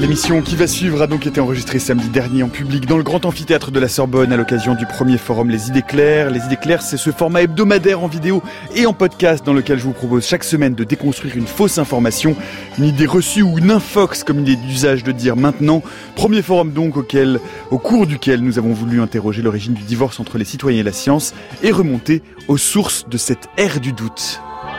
L'émission qui va suivre a donc été enregistrée samedi dernier en public dans le grand amphithéâtre de la Sorbonne à l'occasion du premier forum Les Idées Claires. Les Idées Claires, c'est ce format hebdomadaire en vidéo et en podcast dans lequel je vous propose chaque semaine de déconstruire une fausse information, une idée reçue ou une infox comme il est d'usage de dire maintenant. Premier forum donc au cours duquel nous avons voulu interroger l'origine du divorce entre les citoyens et la science et remonter aux sources de cette ère du doute.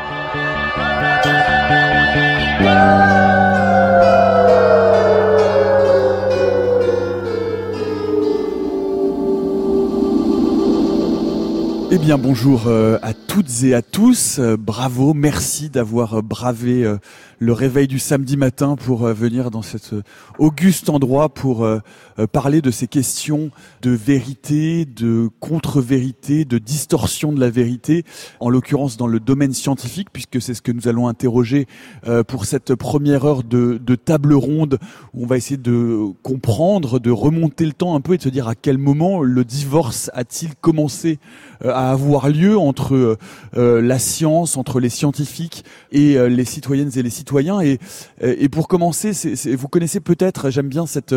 Eh bien bonjour à toutes et à tous, bravo, merci d'avoir bravé le réveil du samedi matin pour venir dans cet auguste endroit pour parler de ces questions de vérité, de contre-vérité, de distorsion de la vérité, en l'occurrence dans le domaine scientifique, puisque c'est ce que nous allons interroger pour cette première heure de table ronde, où on va essayer de comprendre, de remonter le temps un peu et de se dire à quel moment le divorce a-t-il commencé à avoir lieu entre la science, entre les scientifiques et les citoyennes et les citoyens. Et pour commencer, vous connaissez peut-être, j'aime bien cette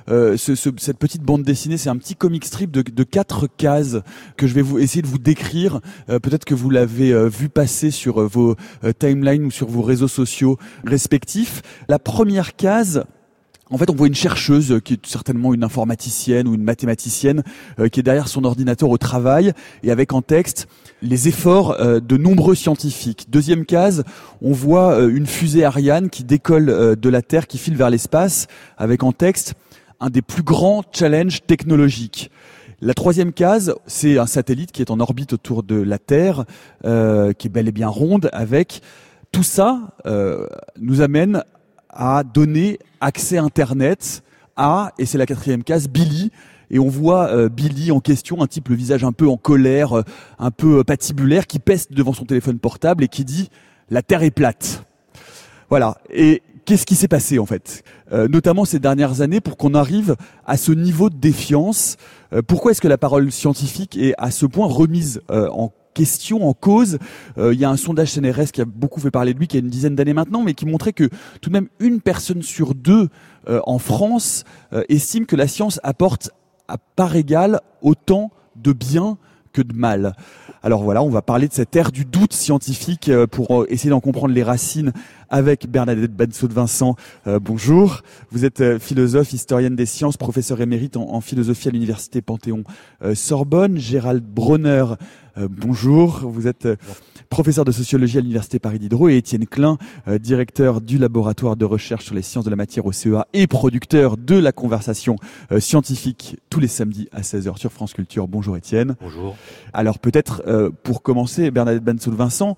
petite bande dessinée, c'est un petit comic strip de 4 cases que je vais essayer de vous décrire. Peut-être que vous l'avez vu passer sur vos timelines ou sur vos réseaux sociaux respectifs. La première case, en fait, on voit une chercheuse qui est certainement une informaticienne ou une mathématicienne qui est derrière son ordinateur au travail et avec en texte les efforts de nombreux scientifiques. Deuxième case, on voit une fusée Ariane qui décolle de la Terre, qui file vers l'espace avec en texte un des plus grands challenges technologiques. La troisième case, c'est un satellite qui est en orbite autour de la Terre, qui est bel et bien ronde avec tout ça nous amène à donner accès Internet à, et c'est la quatrième case, Billy. Et on voit Billy en question, un type le visage un peu en colère, un peu patibulaire, qui pèse devant son téléphone portable et qui dit « La Terre est plate ». Voilà. Et qu'est-ce qui s'est passé en fait, notamment ces dernières années, pour qu'on arrive à ce niveau de défiance? Pourquoi est-ce que la parole scientifique est à ce point remise en question, en cause? Il y a un sondage CNRS qui a beaucoup fait parler de lui, qui a une dizaine d'années maintenant, mais qui montrait que tout de même une personne sur deux en France estime que la science apporte à part égale autant de bien que de mal. Alors voilà, on va parler de cette ère du doute scientifique pour essayer d'en comprendre les racines avec Bernadette Banseau-de-Vincent. Bonjour, vous êtes philosophe, historienne des sciences, professeur émérite en philosophie à l'université Panthéon-Sorbonne. Gérald Bronner, bonjour, vous êtes professeur de sociologie à l'université Paris Diderot, et Étienne Klein, directeur du laboratoire de recherche sur les sciences de la matière au CEA et producteur de la conversation scientifique tous les samedis à 16h sur France Culture. Bonjour Étienne. Bonjour. Alors peut-être pour commencer, Bernadette Banseau-de-Vincent,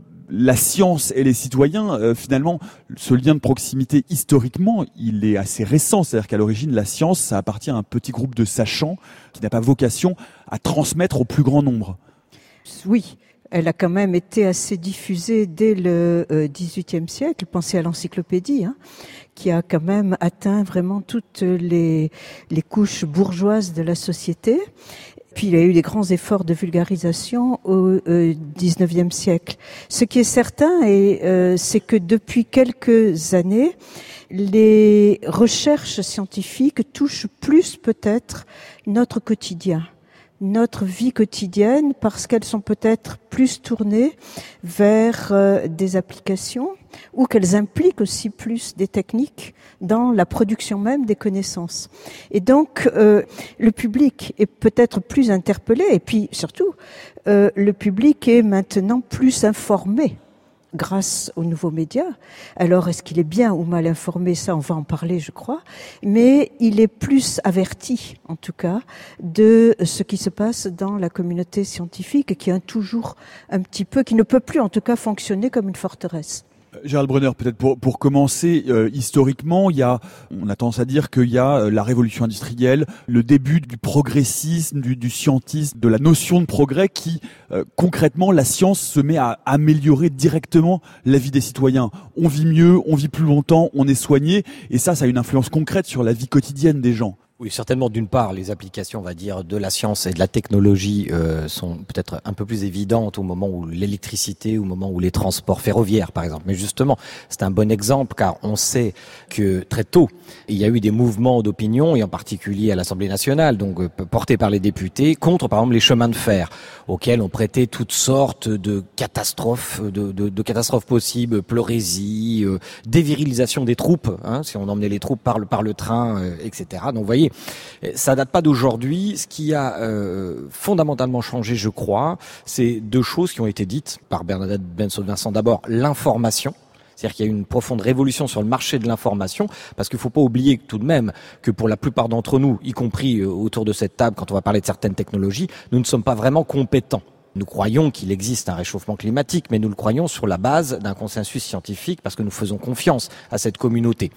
la science et les citoyens, finalement, ce lien de proximité, historiquement, il est assez récent. C'est-à-dire qu'à l'origine, la science, ça appartient à un petit groupe de sachants qui n'a pas vocation à transmettre au plus grand nombre. Oui, elle a quand même été assez diffusée dès le XVIIIe siècle. Pensez à l'encyclopédie, qui a quand même atteint vraiment toutes les couches bourgeoises de la société. Puis il y a eu des grands efforts de vulgarisation au XIXe siècle. Ce qui est certain, c'est que depuis quelques années, les recherches scientifiques touchent plus peut-être notre quotidien, notre vie quotidienne, parce qu'elles sont peut-être plus tournées vers des applications ou qu'elles impliquent aussi plus des techniques dans la production même des connaissances. Et donc, le public est peut-être plus interpellé, et puis surtout, le public est maintenant plus informé grâce aux nouveaux médias. Alors, est-ce qu'il est bien ou mal informé? Ça, on va en parler, je crois. Mais il est plus averti, en tout cas, de ce qui se passe dans la communauté scientifique, qui est toujours un petit peu, qui ne peut plus, en tout cas, fonctionner comme une forteresse. Gérald Bronner, peut-être pour commencer, historiquement, on a tendance à dire qu'il y a la révolution industrielle, le début du progressisme, du scientisme, de la notion de progrès qui, concrètement, la science se met à améliorer directement la vie des citoyens. On vit mieux, on vit plus longtemps, on est soigné, et ça a une influence concrète sur la vie quotidienne des gens. Oui, certainement. D'une part, les applications, on va dire, de la science et de la technologie sont peut-être un peu plus évidentes au moment où l'électricité, au moment où les transports ferroviaires, par exemple. Mais justement, c'est un bon exemple car on sait que très tôt, il y a eu des mouvements d'opinion, et en particulier à l'Assemblée nationale, donc portés par les députés, contre, par exemple, les chemins de fer, auxquels on prêtait toutes sortes de catastrophes, de catastrophes possibles, pleurésie, dévirilisation des troupes, si on emmenait les troupes par le train, etc. Donc, vous voyez, ça date pas d'aujourd'hui. Ce qui a fondamentalement changé, je crois, c'est deux choses qui ont été dites par Bernadette Bensaud-Vincent. D'abord, l'information. C'est-à-dire qu'il y a eu une profonde révolution sur le marché de l'information, parce qu'il ne faut pas oublier tout de même que pour la plupart d'entre nous, y compris autour de cette table, quand on va parler de certaines technologies, nous ne sommes pas vraiment compétents. Nous croyons qu'il existe un réchauffement climatique, mais nous le croyons sur la base d'un consensus scientifique, parce que nous faisons confiance à cette communauté.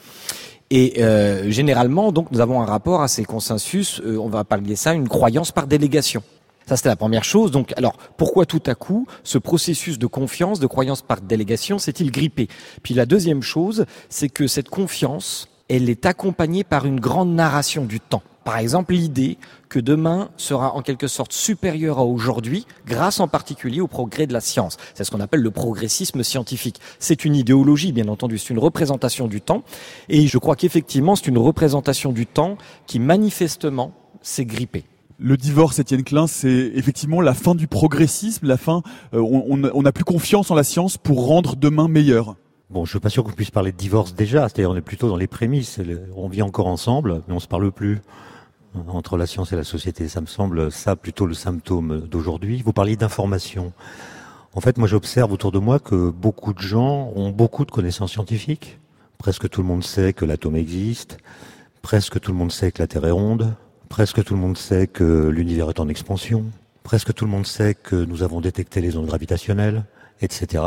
Et généralement, donc, nous avons un rapport à ces consensus, on va parler ça, une croyance par délégation. Ça, c'était la première chose. Donc, alors, pourquoi tout à coup, ce processus de confiance, de croyance par délégation, s'est-il grippé? Puis la deuxième chose, c'est que cette confiance, elle est accompagnée par une grande narration du temps. Par exemple, l'idée que demain sera en quelque sorte supérieur à aujourd'hui, grâce en particulier au progrès de la science. C'est ce qu'on appelle le progressisme scientifique. C'est une idéologie, bien entendu, c'est une représentation du temps. Et je crois qu'effectivement, c'est une représentation du temps qui, manifestement, s'est grippée. Le divorce, Étienne Klein, c'est effectivement la fin du progressisme, la fin. On n'a plus confiance en la science pour rendre demain meilleur. Bon, je suis pas sûr qu'on puisse parler de divorce déjà. C'est-à-dire, on est plutôt dans les prémices. On vit encore ensemble, mais on se parle plus entre la science et la société. Ça me semble ça plutôt le symptôme d'aujourd'hui. Vous parliez d'information. En fait, moi, j'observe autour de moi que beaucoup de gens ont beaucoup de connaissances scientifiques. Presque tout le monde sait que l'atome existe. Presque tout le monde sait que la Terre est ronde. Presque tout le monde sait que l'univers est en expansion. Presque tout le monde sait que nous avons détecté les ondes gravitationnelles, etc.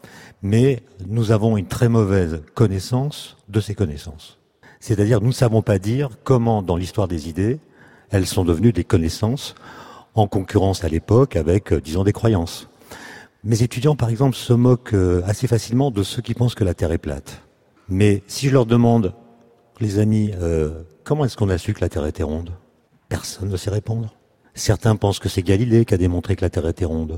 Mais nous avons une très mauvaise connaissance de ces connaissances. C'est-à-dire, nous ne savons pas dire comment, dans l'histoire des idées, elles sont devenues des connaissances en concurrence à l'époque avec, disons, des croyances. Mes étudiants, par exemple, se moquent assez facilement de ceux qui pensent que la Terre est plate. Mais si je leur demande, les amis, comment est-ce qu'on a su que la Terre était ronde ? Personne ne sait répondre. Certains pensent que c'est Galilée qui a démontré que la Terre était ronde.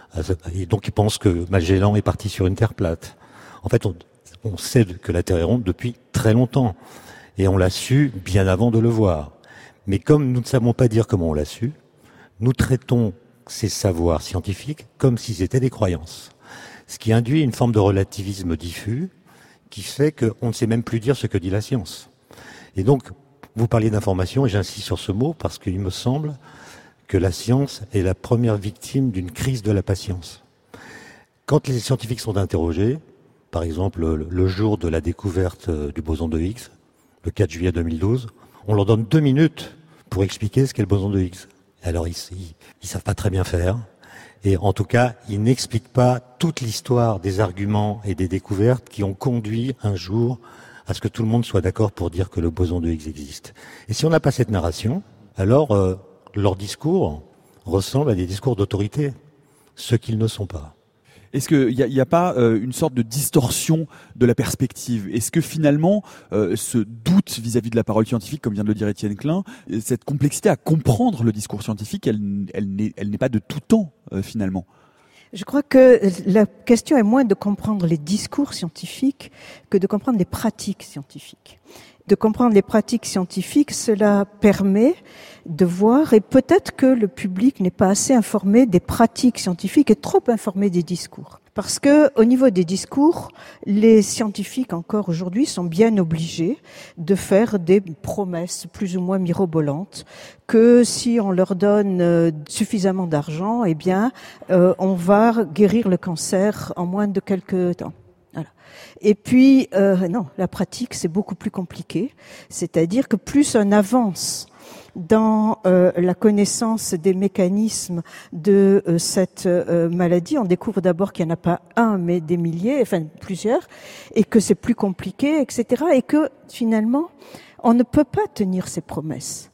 Et donc ils pensent que Magellan est parti sur une Terre plate. En fait, on sait que la Terre est ronde depuis très longtemps. Et on l'a su bien avant de le voir. Mais comme nous ne savons pas dire comment on l'a su, nous traitons ces savoirs scientifiques comme si c'était des croyances. Ce qui induit une forme de relativisme diffus qui fait qu'on ne sait même plus dire ce que dit la science. Et donc, vous parliez d'information, et j'insiste sur ce mot parce qu'il me semble que la science est la première victime d'une crise de la patience. Quand les scientifiques sont interrogés, par exemple le jour de la découverte du boson de Higgs, le 4 juillet 2012, on leur donne 2 minutes pour expliquer ce qu'est le boson de Higgs. Alors ils savent pas très bien faire, et en tout cas, ils n'expliquent pas toute l'histoire des arguments et des découvertes qui ont conduit un jour à ce que tout le monde soit d'accord pour dire que le boson de Higgs existe. Et si on n'a pas cette narration, alors leurs discours ressemblent à des discours d'autorité, ce qu'ils ne sont pas. Est-ce qu'il y a pas une sorte de distorsion de la perspective? Est-ce que finalement, ce doute vis-à-vis de la parole scientifique, comme vient de le dire Étienne Klein, cette complexité à comprendre le discours scientifique, elle n'est pas de tout temps finalement? Je crois que la question est moins de comprendre les discours scientifiques que de comprendre les pratiques scientifiques. De comprendre les pratiques scientifiques, cela permet de voir, et peut-être que le public n'est pas assez informé des pratiques scientifiques et trop informé des discours. Parce que, au niveau des discours, les scientifiques encore aujourd'hui sont bien obligés de faire des promesses plus ou moins mirobolantes, que si on leur donne suffisamment d'argent, eh bien, on va guérir le cancer en moins de quelques temps. Voilà. Et puis, non, la pratique, c'est beaucoup plus compliqué. C'est-à-dire que plus on avance dans la connaissance des mécanismes de cette maladie, on découvre d'abord qu'il n'y en a pas un, mais des milliers, enfin plusieurs, et que c'est plus compliqué, etc. Et que finalement, on ne peut pas tenir ses promesses.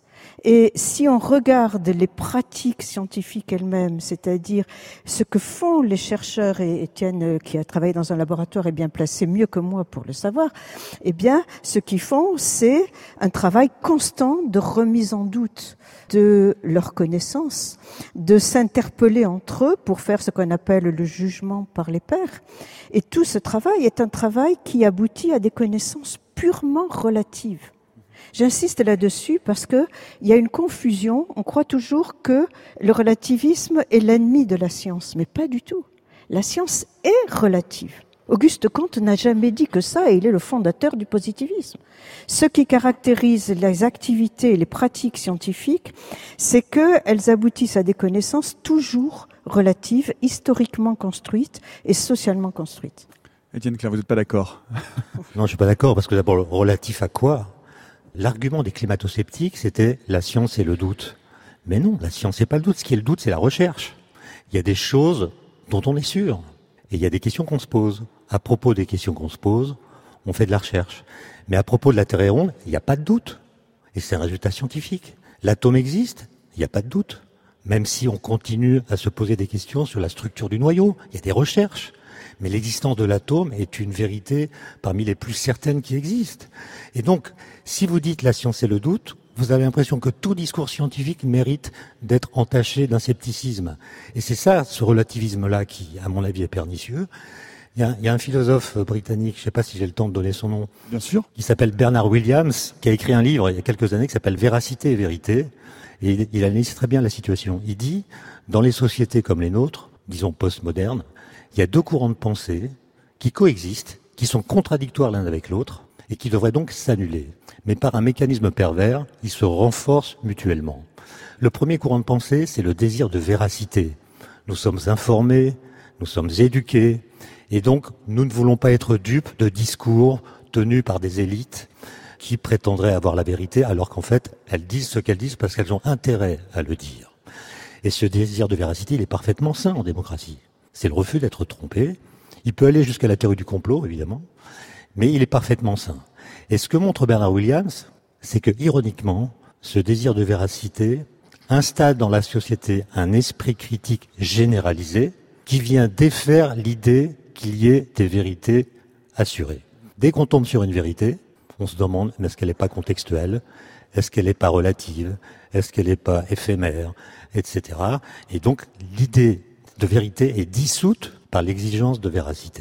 Et si on regarde les pratiques scientifiques elles-mêmes, c'est-à-dire ce que font les chercheurs, et Étienne, qui a travaillé dans un laboratoire, est bien placé mieux que moi pour le savoir, eh bien, ce qu'ils font, c'est un travail constant de remise en doute de leurs connaissances, de s'interpeller entre eux pour faire ce qu'on appelle le jugement par les pairs. Et tout ce travail est un travail qui aboutit à des connaissances purement relatives. J'insiste là-dessus parce que il y a une confusion. On croit toujours que le relativisme est l'ennemi de la science, mais pas du tout. La science est relative. Auguste Comte n'a jamais dit que ça, et il est le fondateur du positivisme. Ce qui caractérise les activités et les pratiques scientifiques, c'est qu'elles aboutissent à des connaissances toujours relatives, historiquement construites et socialement construites. Étienne Klein, vous n'êtes pas d'accord? Non, je suis pas d'accord, parce que d'abord, relatif à quoi? L'argument des climato-sceptiques, c'était la science et le doute. Mais non, la science c'est pas le doute. Ce qui est le doute, c'est la recherche. Il y a des choses dont on est sûr. Et il y a des questions qu'on se pose. À propos des questions qu'on se pose, on fait de la recherche. Mais à propos de la Terre est ronde, il n'y a pas de doute. Et c'est un résultat scientifique. L'atome existe, il n'y a pas de doute. Même si on continue à se poser des questions sur la structure du noyau, il y a des recherches. Mais l'existence de l'atome est une vérité parmi les plus certaines qui existent. Et donc, si vous dites la science et le doute, vous avez l'impression que tout discours scientifique mérite d'être entaché d'un scepticisme. Et c'est ça, ce relativisme-là, qui, à mon avis, est pernicieux. Il y a un philosophe britannique, je ne sais pas si j'ai le temps de donner son nom, bien sûr, qui s'appelle Bernard Williams, qui a écrit un livre il y a quelques années qui s'appelle Véracité et vérité. Et il analyse très bien la situation. Il dit, dans les sociétés comme les nôtres, disons postmodernes, il y a deux courants de pensée qui coexistent, qui sont contradictoires l'un avec l'autre, et qui devraient donc s'annuler. Mais par un mécanisme pervers, ils se renforcent mutuellement. Le premier courant de pensée, c'est le désir de véracité. Nous sommes informés, nous sommes éduqués, et donc nous ne voulons pas être dupes de discours tenus par des élites qui prétendraient avoir la vérité, alors qu'en fait, elles disent ce qu'elles disent parce qu'elles ont intérêt à le dire. Et ce désir de véracité, il est parfaitement sain en démocratie. C'est le refus d'être trompé. Il peut aller jusqu'à la théorie du complot, évidemment, mais il est parfaitement sain. Et ce que montre Bernard Williams, c'est que, ironiquement, ce désir de véracité installe dans la société un esprit critique généralisé qui vient défaire l'idée qu'il y ait des vérités assurées. Dès qu'on tombe sur une vérité, on se demande, mais est-ce qu'elle n'est pas contextuelle? Est-ce qu'elle n'est pas relative? Est-ce qu'elle n'est pas éphémère? Etc. Et donc, l'idée de vérité est dissoute par l'exigence de véracité.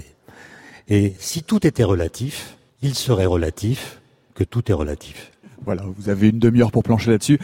Et si tout était relatif, il serait relatif que tout est relatif. Voilà, vous avez une demi-heure pour plancher là-dessus.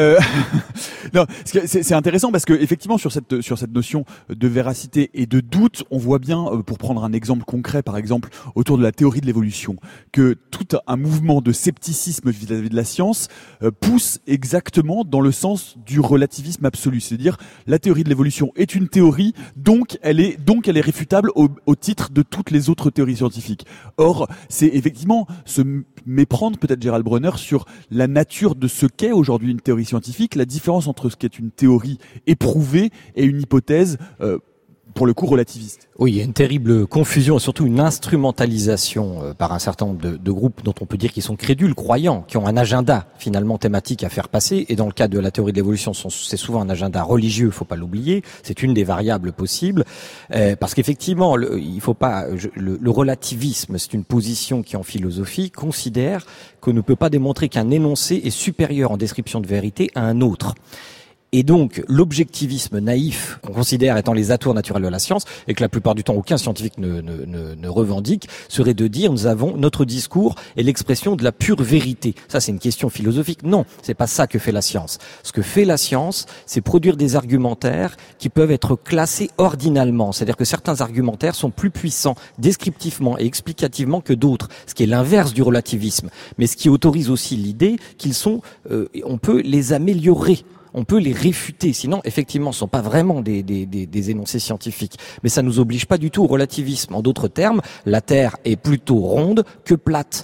Non, c'est intéressant parce que effectivement sur cette notion de véracité et de doute, on voit bien, pour prendre un exemple concret, par exemple autour de la théorie de l'évolution, que tout un mouvement de scepticisme vis-à-vis de la science pousse exactement dans le sens du relativisme absolu, c'est-à-dire la théorie de l'évolution est une théorie, donc elle est réfutable au titre de toutes les autres théories scientifiques. Or, c'est effectivement se méprendre peut-être Gérald Bronner sur la nature de ce qu'est aujourd'hui une théorie scientifique, la différence entre ce qu'est une théorie éprouvée et une hypothèse pour le coup relativiste. Oui, il y a une terrible confusion et surtout une instrumentalisation par un certain nombre de groupes dont on peut dire qu'ils sont crédules, croyants, qui ont un agenda finalement thématique à faire passer. Et dans le cas de la théorie de l'évolution, c'est souvent un agenda religieux, il faut pas l'oublier. C'est une des variables possibles, parce qu'effectivement, il faut pas le relativisme, c'est une position qui en philosophie considère qu'on ne peut pas démontrer qu'un énoncé est supérieur en description de vérité à un autre. Et donc, l'objectivisme naïf qu'on considère étant les atours naturels de la science, et que la plupart du temps aucun scientifique ne revendique, serait de dire notre discours est l'expression de la pure vérité. Ça, c'est une question philosophique. Non, c'est pas ça que fait la science. Ce que fait la science, c'est produire des argumentaires qui peuvent être classés ordinalement. C'est-à-dire que certains argumentaires sont plus puissants descriptivement et explicativement que d'autres, ce qui est l'inverse du relativisme. Mais ce qui autorise aussi l'idée qu'ils sont, on peut les améliorer. On peut les réfuter, sinon effectivement ce ne sont pas vraiment des énoncés scientifiques. Mais ça ne nous oblige pas du tout au relativisme. En d'autres termes, la Terre est plutôt ronde que plate.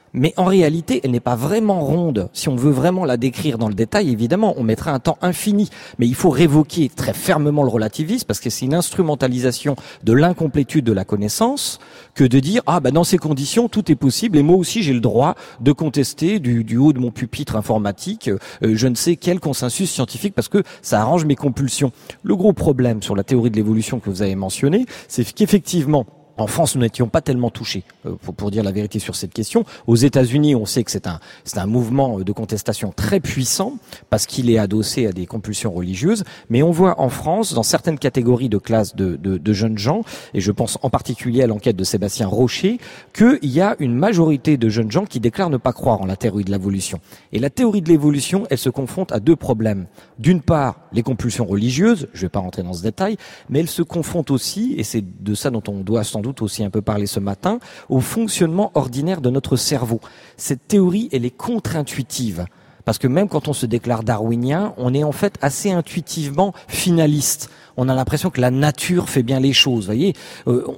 Mais en réalité, elle n'est pas vraiment ronde. Si on veut vraiment la décrire dans le détail, évidemment, on mettra un temps infini. Mais il faut révoquer très fermement le relativisme parce que c'est une instrumentalisation de l'incomplétude de la connaissance que de dire « Ah, dans ces conditions, tout est possible et moi aussi j'ai le droit de contester du haut de mon pupitre informatique je ne sais quel consensus scientifique parce que ça arrange mes compulsions. » Le gros problème sur la théorie de l'évolution que vous avez mentionné, c'est qu'effectivement, en France, nous n'étions pas tellement touchés, pour dire la vérité sur cette question. Aux États-Unis, on sait que c'est un mouvement de contestation très puissant parce qu'il est adossé à des compulsions religieuses. Mais on voit en France, dans certaines catégories de classes de jeunes gens, et je pense en particulier à l'enquête de Sébastien Rocher, qu'il y a une majorité de jeunes gens qui déclarent ne pas croire en la théorie de l'évolution. Et la théorie de l'évolution, elle se confronte à deux problèmes. D'une part, les compulsions religieuses, je ne vais pas rentrer dans ce détail, mais elle se confronte aussi, et c'est de ça dont on doit sans doute aussi un peu parler ce matin, au fonctionnement ordinaire de notre cerveau. Cette théorie, elle est contre-intuitive. Parce que même quand on se déclare darwinien, on est en fait assez intuitivement finaliste. On a l'impression que la nature fait bien les choses, voyez. Pourquoi ?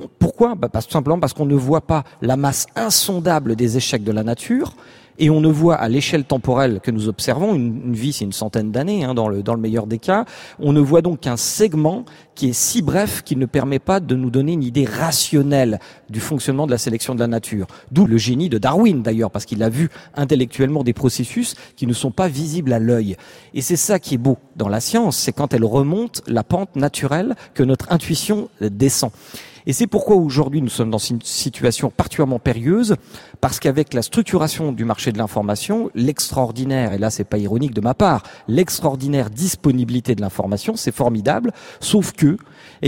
Tout simplement parce qu'on ne voit pas la masse insondable des échecs de la nature. Et on ne voit à l'échelle temporelle que nous observons, une vie c'est une centaine d'années dans le meilleur des cas, on ne voit donc qu'un segment qui est si bref qu'il ne permet pas de nous donner une idée rationnelle du fonctionnement de la sélection de la nature. D'où le génie de Darwin d'ailleurs, parce qu'il a vu intellectuellement des processus qui ne sont pas visibles à l'œil. Et c'est ça qui est beau dans la science, c'est quand elle remonte la pente naturelle que notre intuition descend. Et c'est pourquoi aujourd'hui nous sommes dans une situation particulièrement périlleuse, parce qu'avec la structuration du marché de l'information, l'extraordinaire, et là c'est pas ironique de ma part, l'extraordinaire disponibilité de l'information, c'est formidable, sauf que,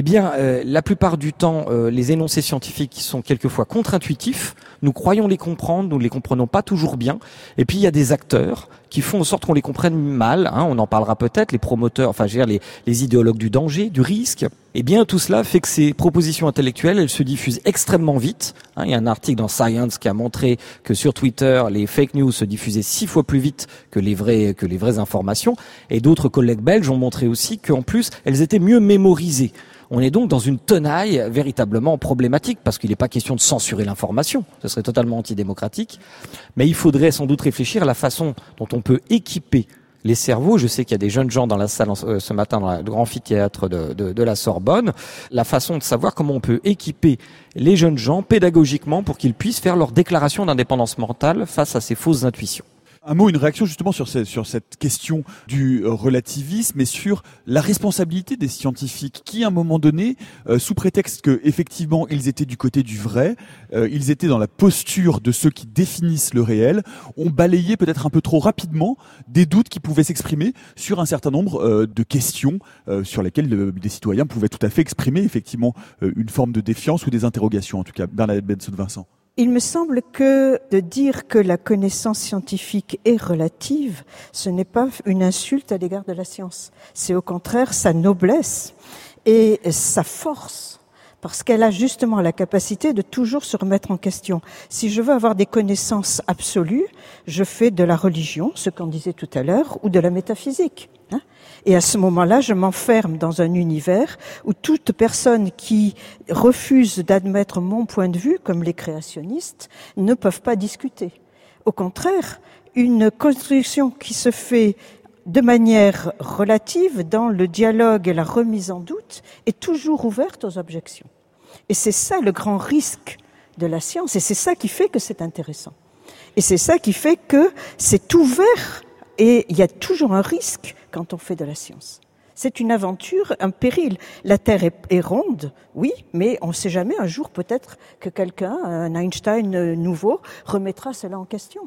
la plupart du temps, les énoncés scientifiques qui sont quelquefois contre-intuitifs, nous croyons les comprendre, nous ne les comprenons pas toujours bien, et puis il y a des acteurs qui font en sorte qu'on les comprenne mal, on en parlera peut-être, les promoteurs, les idéologues du danger, du risque. Eh bien, tout cela fait que ces propositions intellectuelles, elles se diffusent extrêmement vite. Il y a un article dans Science qui a montré que sur Twitter, les fake news se diffusaient 6 fois plus vite que les vraies informations. Et d'autres collègues belges ont montré aussi qu'en plus, elles étaient mieux mémorisées. On est donc dans une tenaille véritablement problématique parce qu'il n'est pas question de censurer l'information, ce serait totalement antidémocratique, mais il faudrait sans doute réfléchir à la façon dont on peut équiper les cerveaux. Je sais qu'il y a des jeunes gens dans la salle ce matin dans le grand amphithéâtre de la Sorbonne, la façon de savoir comment on peut équiper les jeunes gens pédagogiquement pour qu'ils puissent faire leur déclaration d'indépendance mentale face à ces fausses intuitions. Un mot, une réaction justement sur cette question du relativisme et sur la responsabilité des scientifiques qui, à un moment donné, sous prétexte que effectivement ils étaient du côté du vrai, ils étaient dans la posture de ceux qui définissent le réel, ont balayé peut-être un peu trop rapidement des doutes qui pouvaient s'exprimer sur un certain nombre de questions sur lesquelles des citoyens pouvaient tout à fait exprimer effectivement une forme de défiance ou des interrogations, en tout cas. Bernadette Bensoud-Vincent. Il me semble que de dire que la connaissance scientifique est relative, ce n'est pas une insulte à l'égard de la science. C'est au contraire sa noblesse et sa force, parce qu'elle a justement la capacité de toujours se remettre en question. Si je veux avoir des connaissances absolues, je fais de la religion, ce qu'on disait tout à l'heure, ou de la métaphysique. Et à ce moment-là, je m'enferme dans un univers où toute personne qui refuse d'admettre mon point de vue, comme les créationnistes, ne peuvent pas discuter. Au contraire, une construction qui se fait de manière relative dans le dialogue et la remise en doute est toujours ouverte aux objections. Et c'est ça le grand risque de la science, et c'est ça qui fait que c'est intéressant. Et c'est ça qui fait que c'est ouvert, et il y a toujours un risque quand on fait de la science. C'est une aventure, un péril. La Terre est ronde, oui, mais on ne sait jamais, un jour peut-être que quelqu'un, un Einstein nouveau, remettra cela en question.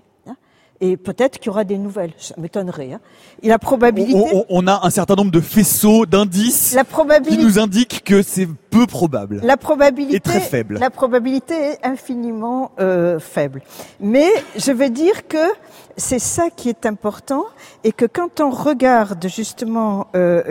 Et peut-être qu'il y aura des nouvelles, ça m'étonnerait. Et la probabilité... On a un certain nombre de faisceaux, d'indices qui nous indiquent que c'est peu probable. La probabilité est très faible. La probabilité est infiniment faible. Mais je vais dire que c'est ça qui est important et que quand on regarde justement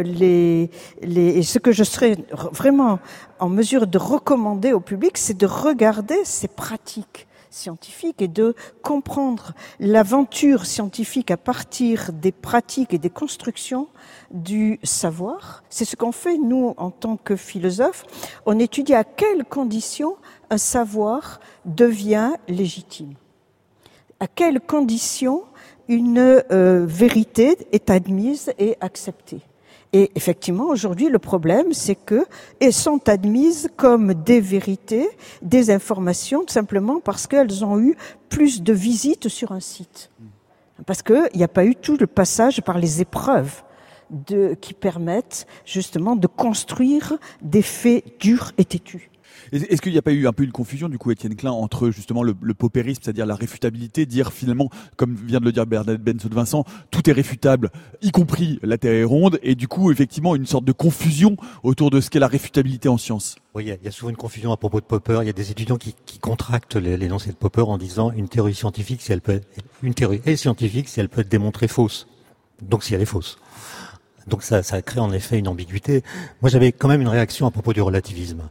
ce que je serais vraiment en mesure de recommander au public, c'est de regarder ces pratiques scientifique et de comprendre l'aventure scientifique à partir des pratiques et des constructions du savoir. C'est ce qu'on fait, nous, en tant que philosophes. On étudie à quelles conditions un savoir devient légitime. À quelles conditions une vérité est admise et acceptée? Et effectivement, aujourd'hui, le problème, c'est que elles sont admises comme des vérités, des informations, tout simplement parce qu'elles ont eu plus de visites sur un site. Parce qu'il n'y a pas eu tout le passage par les épreuves qui permettent justement de construire des faits durs et têtus. Est-ce qu'il n'y a pas eu un peu une confusion, du coup, Étienne Klein, entre justement le paupérisme, c'est-à-dire la réfutabilité, dire finalement, comme vient de le dire Bernadette Bensaud-Vincent, tout est réfutable, y compris la Terre est ronde, et du coup, effectivement, une sorte de confusion autour de ce qu'est la réfutabilité en science? Oui, il y a souvent une confusion à propos de Popper. Il y a des étudiants qui contractent l'énoncé de Popper en disant une théorie scientifique, une théorie est scientifique si elle peut être démontrée fausse. Donc si elle est fausse. Donc ça crée en effet une ambiguïté. Moi, j'avais quand même une réaction à propos du relativisme.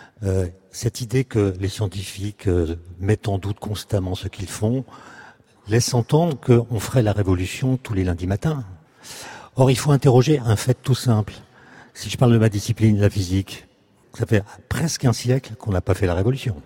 Cette idée que les scientifiques mettent en doute constamment ce qu'ils font laisse entendre qu'on ferait la révolution tous les lundis matins. Or, il faut interroger un fait tout simple. Si je parle de ma discipline, la physique, ça fait presque un siècle qu'on n'a pas fait la révolution.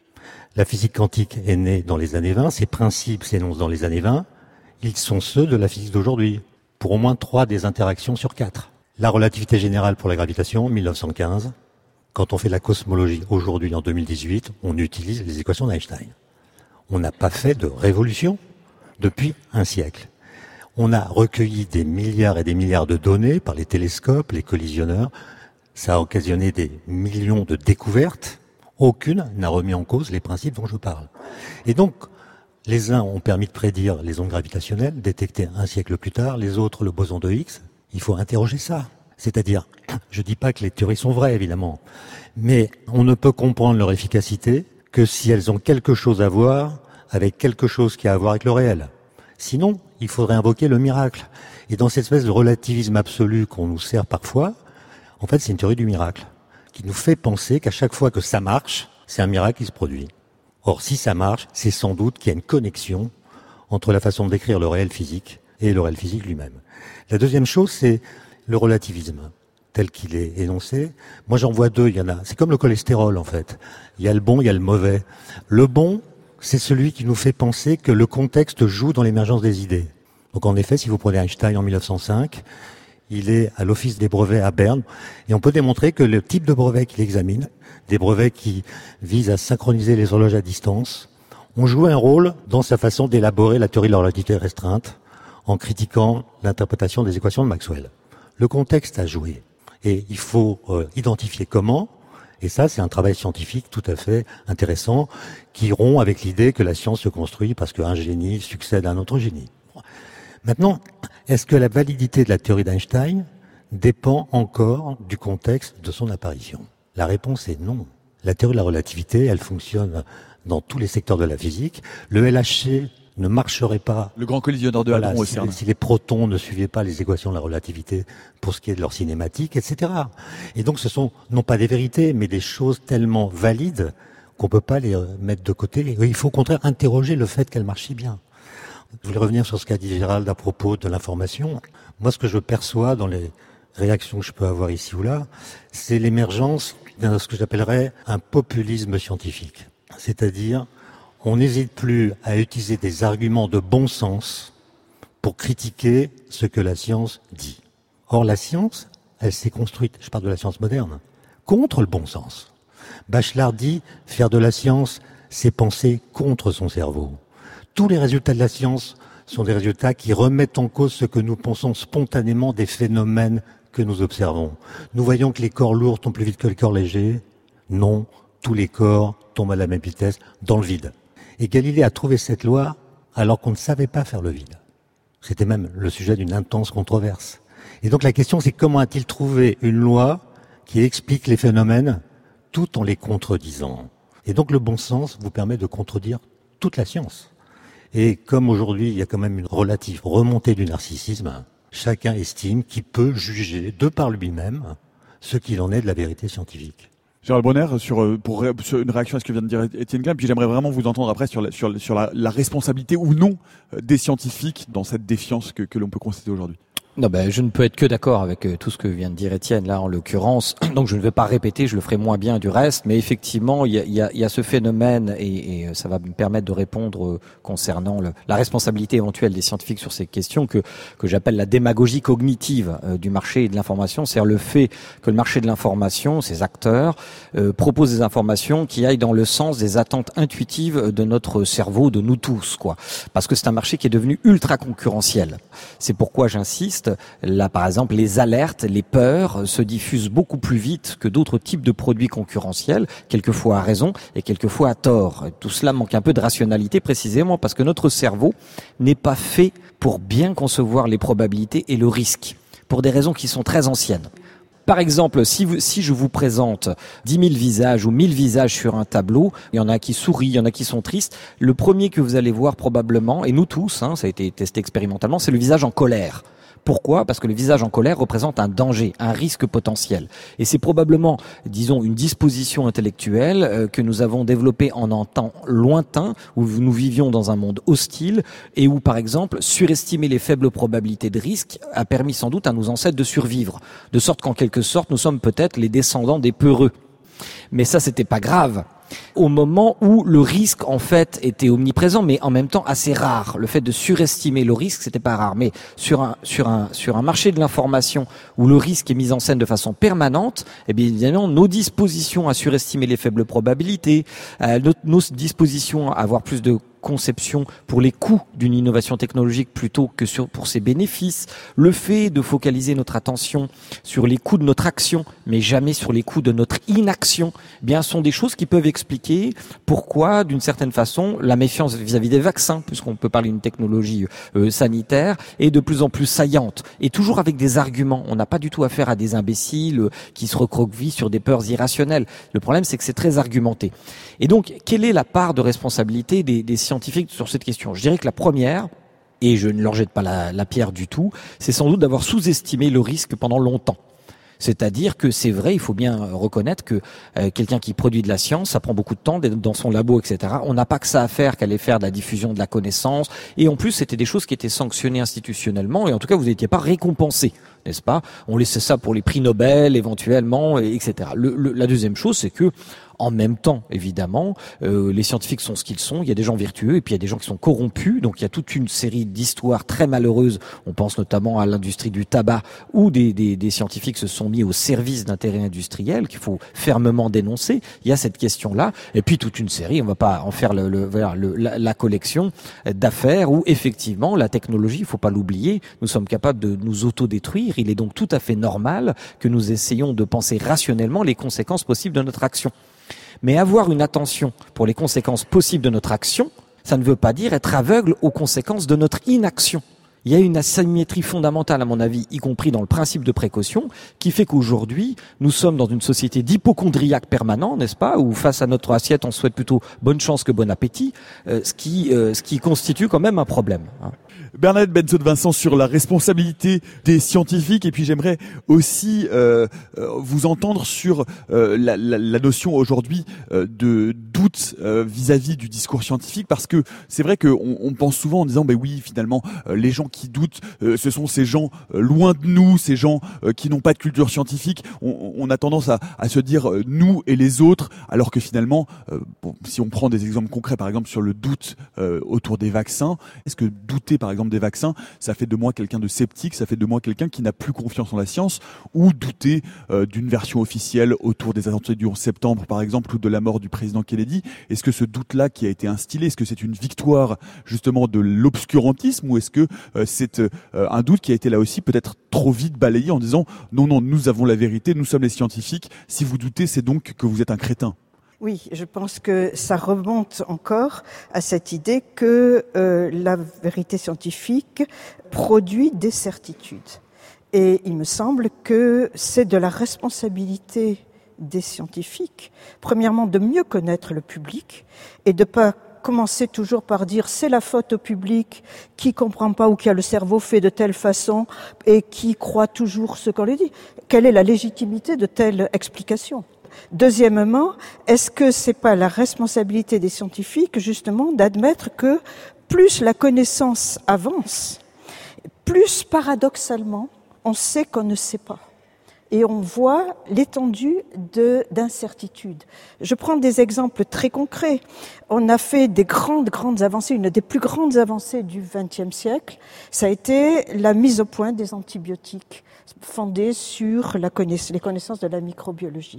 La physique quantique est née dans les années 20, ses principes s'énoncent dans les années 20, ils sont ceux de la physique d'aujourd'hui, pour au moins 3 des interactions sur 4. La relativité générale pour la gravitation, 1915. Quand on fait la cosmologie aujourd'hui, en 2018, on utilise les équations d'Einstein. On n'a pas fait de révolution depuis un siècle. On a recueilli des milliards et des milliards de données par les télescopes, les collisionneurs. Ça a occasionné des millions de découvertes. Aucune n'a remis en cause les principes dont je parle. Et donc, les uns ont permis de prédire les ondes gravitationnelles, détectées un siècle plus tard, les autres le boson de Higgs. Il faut interroger ça. C'est-à-dire, je dis pas que les théories sont vraies, évidemment, mais on ne peut comprendre leur efficacité que si elles ont quelque chose à voir avec quelque chose qui a à voir avec le réel. Sinon, il faudrait invoquer le miracle. Et dans cette espèce de relativisme absolu qu'on nous sert parfois, en fait, c'est une théorie du miracle qui nous fait penser qu'à chaque fois que ça marche, c'est un miracle qui se produit. Or, si ça marche, c'est sans doute qu'il y a une connexion entre la façon de décrire le réel physique et le réel physique lui-même. La deuxième chose, c'est le relativisme tel qu'il est énoncé. Moi, j'en vois 2. Il y en a. C'est comme le cholestérol, en fait. Il y a le bon, il y a le mauvais. Le bon, c'est celui qui nous fait penser que le contexte joue dans l'émergence des idées. Donc, en effet, si vous prenez Einstein en 1905, il est à l'Office des brevets à Berne, et on peut démontrer que le type de brevet qu'il examine, des brevets qui visent à synchroniser les horloges à distance, ont joué un rôle dans sa façon d'élaborer la théorie de la relativité restreinte, en critiquant l'interprétation des équations de Maxwell. Le contexte a joué. Et il faut identifier comment, et ça c'est un travail scientifique tout à fait intéressant, qui rompt avec l'idée que la science se construit parce qu'un génie succède à un autre génie. Maintenant, est-ce que la validité de la théorie d'Einstein dépend encore du contexte de son apparition? La réponse est non. La théorie de la relativité, elle fonctionne dans tous les secteurs de la physique. Le LHC ne marcherait pas. Le grand collisionneur de hadrons au CERN. Si les protons ne suivaient pas les équations de la relativité pour ce qui est de leur cinématique, etc. Et donc ce sont non pas des vérités, mais des choses tellement valides qu'on peut pas les mettre de côté. Et il faut au contraire interroger le fait qu'elles marchent si bien. Je voulais revenir sur ce qu'a dit Gérald à propos de l'information. Moi, ce que je perçois dans les réactions que je peux avoir ici ou là, c'est l'émergence de ce que j'appellerais un populisme scientifique. C'est-à-dire, on n'hésite plus à utiliser des arguments de bon sens pour critiquer ce que la science dit. Or, la science, elle s'est construite, je parle de la science moderne, contre le bon sens. Bachelard dit, faire de la science, c'est penser contre son cerveau. Tous les résultats de la science sont des résultats qui remettent en cause ce que nous pensons spontanément des phénomènes que nous observons. Nous voyons que les corps lourds tombent plus vite que les corps légers. Non, tous les corps tombent à la même vitesse, dans le vide. Et Galilée a trouvé cette loi alors qu'on ne savait pas faire le vide. C'était même le sujet d'une intense controverse. Et donc la question, c'est comment a-t-il trouvé une loi qui explique les phénomènes tout en les contredisant? Et donc le bon sens vous permet de contredire toute la science. Et comme aujourd'hui, il y a quand même une relative remontée du narcissisme, chacun estime qu'il peut juger de par lui-même ce qu'il en est de la vérité scientifique. Gérald Bronner, sur une réaction à ce que vient de dire Étienne Klein, puis j'aimerais vraiment vous entendre après sur la responsabilité ou non des scientifiques dans cette défiance que l'on peut constater aujourd'hui. Non, je ne peux être que d'accord avec tout ce que vient de dire Étienne là en l'occurrence. Donc je ne vais pas répéter, je le ferai moins bien du reste, mais effectivement il y a ce phénomène et ça va me permettre de répondre concernant la responsabilité éventuelle des scientifiques sur ces questions que j'appelle la démagogie cognitive du marché et de l'information, c'est-à-dire le fait que le marché de l'information, ses acteurs proposent des informations qui aillent dans le sens des attentes intuitives de notre cerveau, de nous tous, quoi. Parce que c'est un marché qui est devenu ultra concurrentiel. C'est pourquoi j'insiste. Là, par exemple, les alertes, les peurs se diffusent beaucoup plus vite que d'autres types de produits concurrentiels, quelquefois à raison et quelquefois à tort. Tout cela manque un peu de rationalité précisément parce que notre cerveau n'est pas fait pour bien concevoir les probabilités et le risque, pour des raisons qui sont très anciennes. Par exemple, si je vous présente 10 000 visages ou 1000 visages sur un tableau, il y en a qui sourient, il y en a qui sont tristes, le premier que vous allez voir probablement, et nous tous, ça a été testé expérimentalement, c'est le visage en colère. Pourquoi ? Parce que le visage en colère représente un danger, un risque potentiel. Et c'est probablement, disons, une disposition intellectuelle que nous avons développée en un temps lointain, où nous vivions dans un monde hostile, et où, par exemple, surestimer les faibles probabilités de risque a permis sans doute à nos ancêtres de survivre. De sorte qu'en quelque sorte, nous sommes peut-être les descendants des peureux. Mais ça, c'était pas grave. Au moment où le risque en fait était omniprésent, mais en même temps assez rare. Le fait de surestimer le risque, c'était pas rare. Mais sur un marché de l'information où le risque est mis en scène de façon permanente, eh bien évidemment nos dispositions à surestimer les faibles probabilités, nos dispositions à avoir plus de conception pour les coûts d'une innovation technologique plutôt que pour ses bénéfices, le fait de focaliser notre attention sur les coûts de notre action, mais jamais sur les coûts de notre inaction, eh bien sont des choses qui peuvent expliquer pourquoi, d'une certaine façon, la méfiance vis-à-vis des vaccins, puisqu'on peut parler d'une technologie sanitaire, est de plus en plus saillante, et toujours avec des arguments. On n'a pas du tout affaire à des imbéciles qui se recroquevillent sur des peurs irrationnelles. Le problème, c'est que c'est très argumenté. Et donc, quelle est la part de responsabilité des scientifiques sur cette question ? Je dirais que la première, et je ne leur jette pas la pierre du tout, c'est sans doute d'avoir sous-estimé le risque pendant longtemps. C'est-à-dire que c'est vrai, il faut bien reconnaître que quelqu'un qui produit de la science, ça prend beaucoup de temps d'être dans son labo, etc. On n'a pas que ça à faire qu'aller faire de la diffusion de la connaissance. Et en plus, c'était des choses qui étaient sanctionnées institutionnellement. Et en tout cas, vous n'étiez pas récompensé, n'est-ce pas ? On laissait ça pour les prix Nobel, éventuellement, etc. La deuxième chose, c'est que en même temps, évidemment, les scientifiques sont ce qu'ils sont. Il y a des gens vertueux et puis il y a des gens qui sont corrompus. Donc il y a toute une série d'histoires très malheureuses. On pense notamment à l'industrie du tabac où des scientifiques se sont mis au service d'intérêts industriels qu'il faut fermement dénoncer. Il y a cette question-là. Et puis toute une série, on ne va pas en faire la collection d'affaires où effectivement la technologie, il ne faut pas l'oublier, nous sommes capables de nous autodétruire. Il est donc tout à fait normal que nous essayions de penser rationnellement les conséquences possibles de notre action. Mais avoir une attention pour les conséquences possibles de notre action, ça ne veut pas dire être aveugle aux conséquences de notre inaction. Il y a une asymétrie fondamentale, à mon avis, y compris dans le principe de précaution, qui fait qu'aujourd'hui, nous sommes dans une société d'hypocondriaque permanent, n'est-ce pas, où face à notre assiette, on souhaite plutôt bonne chance que bon appétit, ce qui constitue quand même un problème. Bernadette Bensaud-Vincent, sur la responsabilité des scientifiques, et puis j'aimerais aussi vous entendre sur la notion aujourd'hui de doute vis-à-vis du discours scientifique, parce que c'est vrai qu'on pense souvent en disant oui, finalement les gens qui doutent, ce sont ces gens loin de nous, ces gens qui n'ont pas de culture scientifique. On a tendance à se dire nous et les autres, alors que finalement si on prend des exemples concrets, par exemple sur le doute autour des vaccins, est-ce que douter par exemple des vaccins, ça fait de moi quelqu'un de sceptique, ça fait de moi quelqu'un qui n'a plus confiance en la science, ou douter d'une version officielle autour des attentats du 11 septembre par exemple, ou de la mort du président Kennedy? Est-ce que ce doute-là qui a été instillé, est-ce que c'est une victoire justement de l'obscurantisme, ou est-ce que c'est un doute qui a été là aussi peut-être trop vite balayé en disant non, nous avons la vérité, nous sommes les scientifiques, si vous doutez c'est donc que vous êtes un crétin? Oui, je pense que ça remonte encore à cette idée que la vérité scientifique produit des certitudes. Et il me semble que c'est de la responsabilité des scientifiques, premièrement, de mieux connaître le public et de pas commencer toujours par dire c'est la faute au public qui comprend pas ou qui a le cerveau fait de telle façon et qui croit toujours ce qu'on lui dit. Quelle est la légitimité de telle explication ? Deuxièmement, est-ce que c'est pas la responsabilité des scientifiques, justement, d'admettre que plus la connaissance avance, plus paradoxalement, on sait qu'on ne sait pas. Et on voit l'étendue d'incertitude. Je prends des exemples très concrets. On a fait des grandes avancées. Une des plus grandes avancées du XXe siècle, ça a été la mise au point des antibiotiques, fondée sur les connaissances de la microbiologie.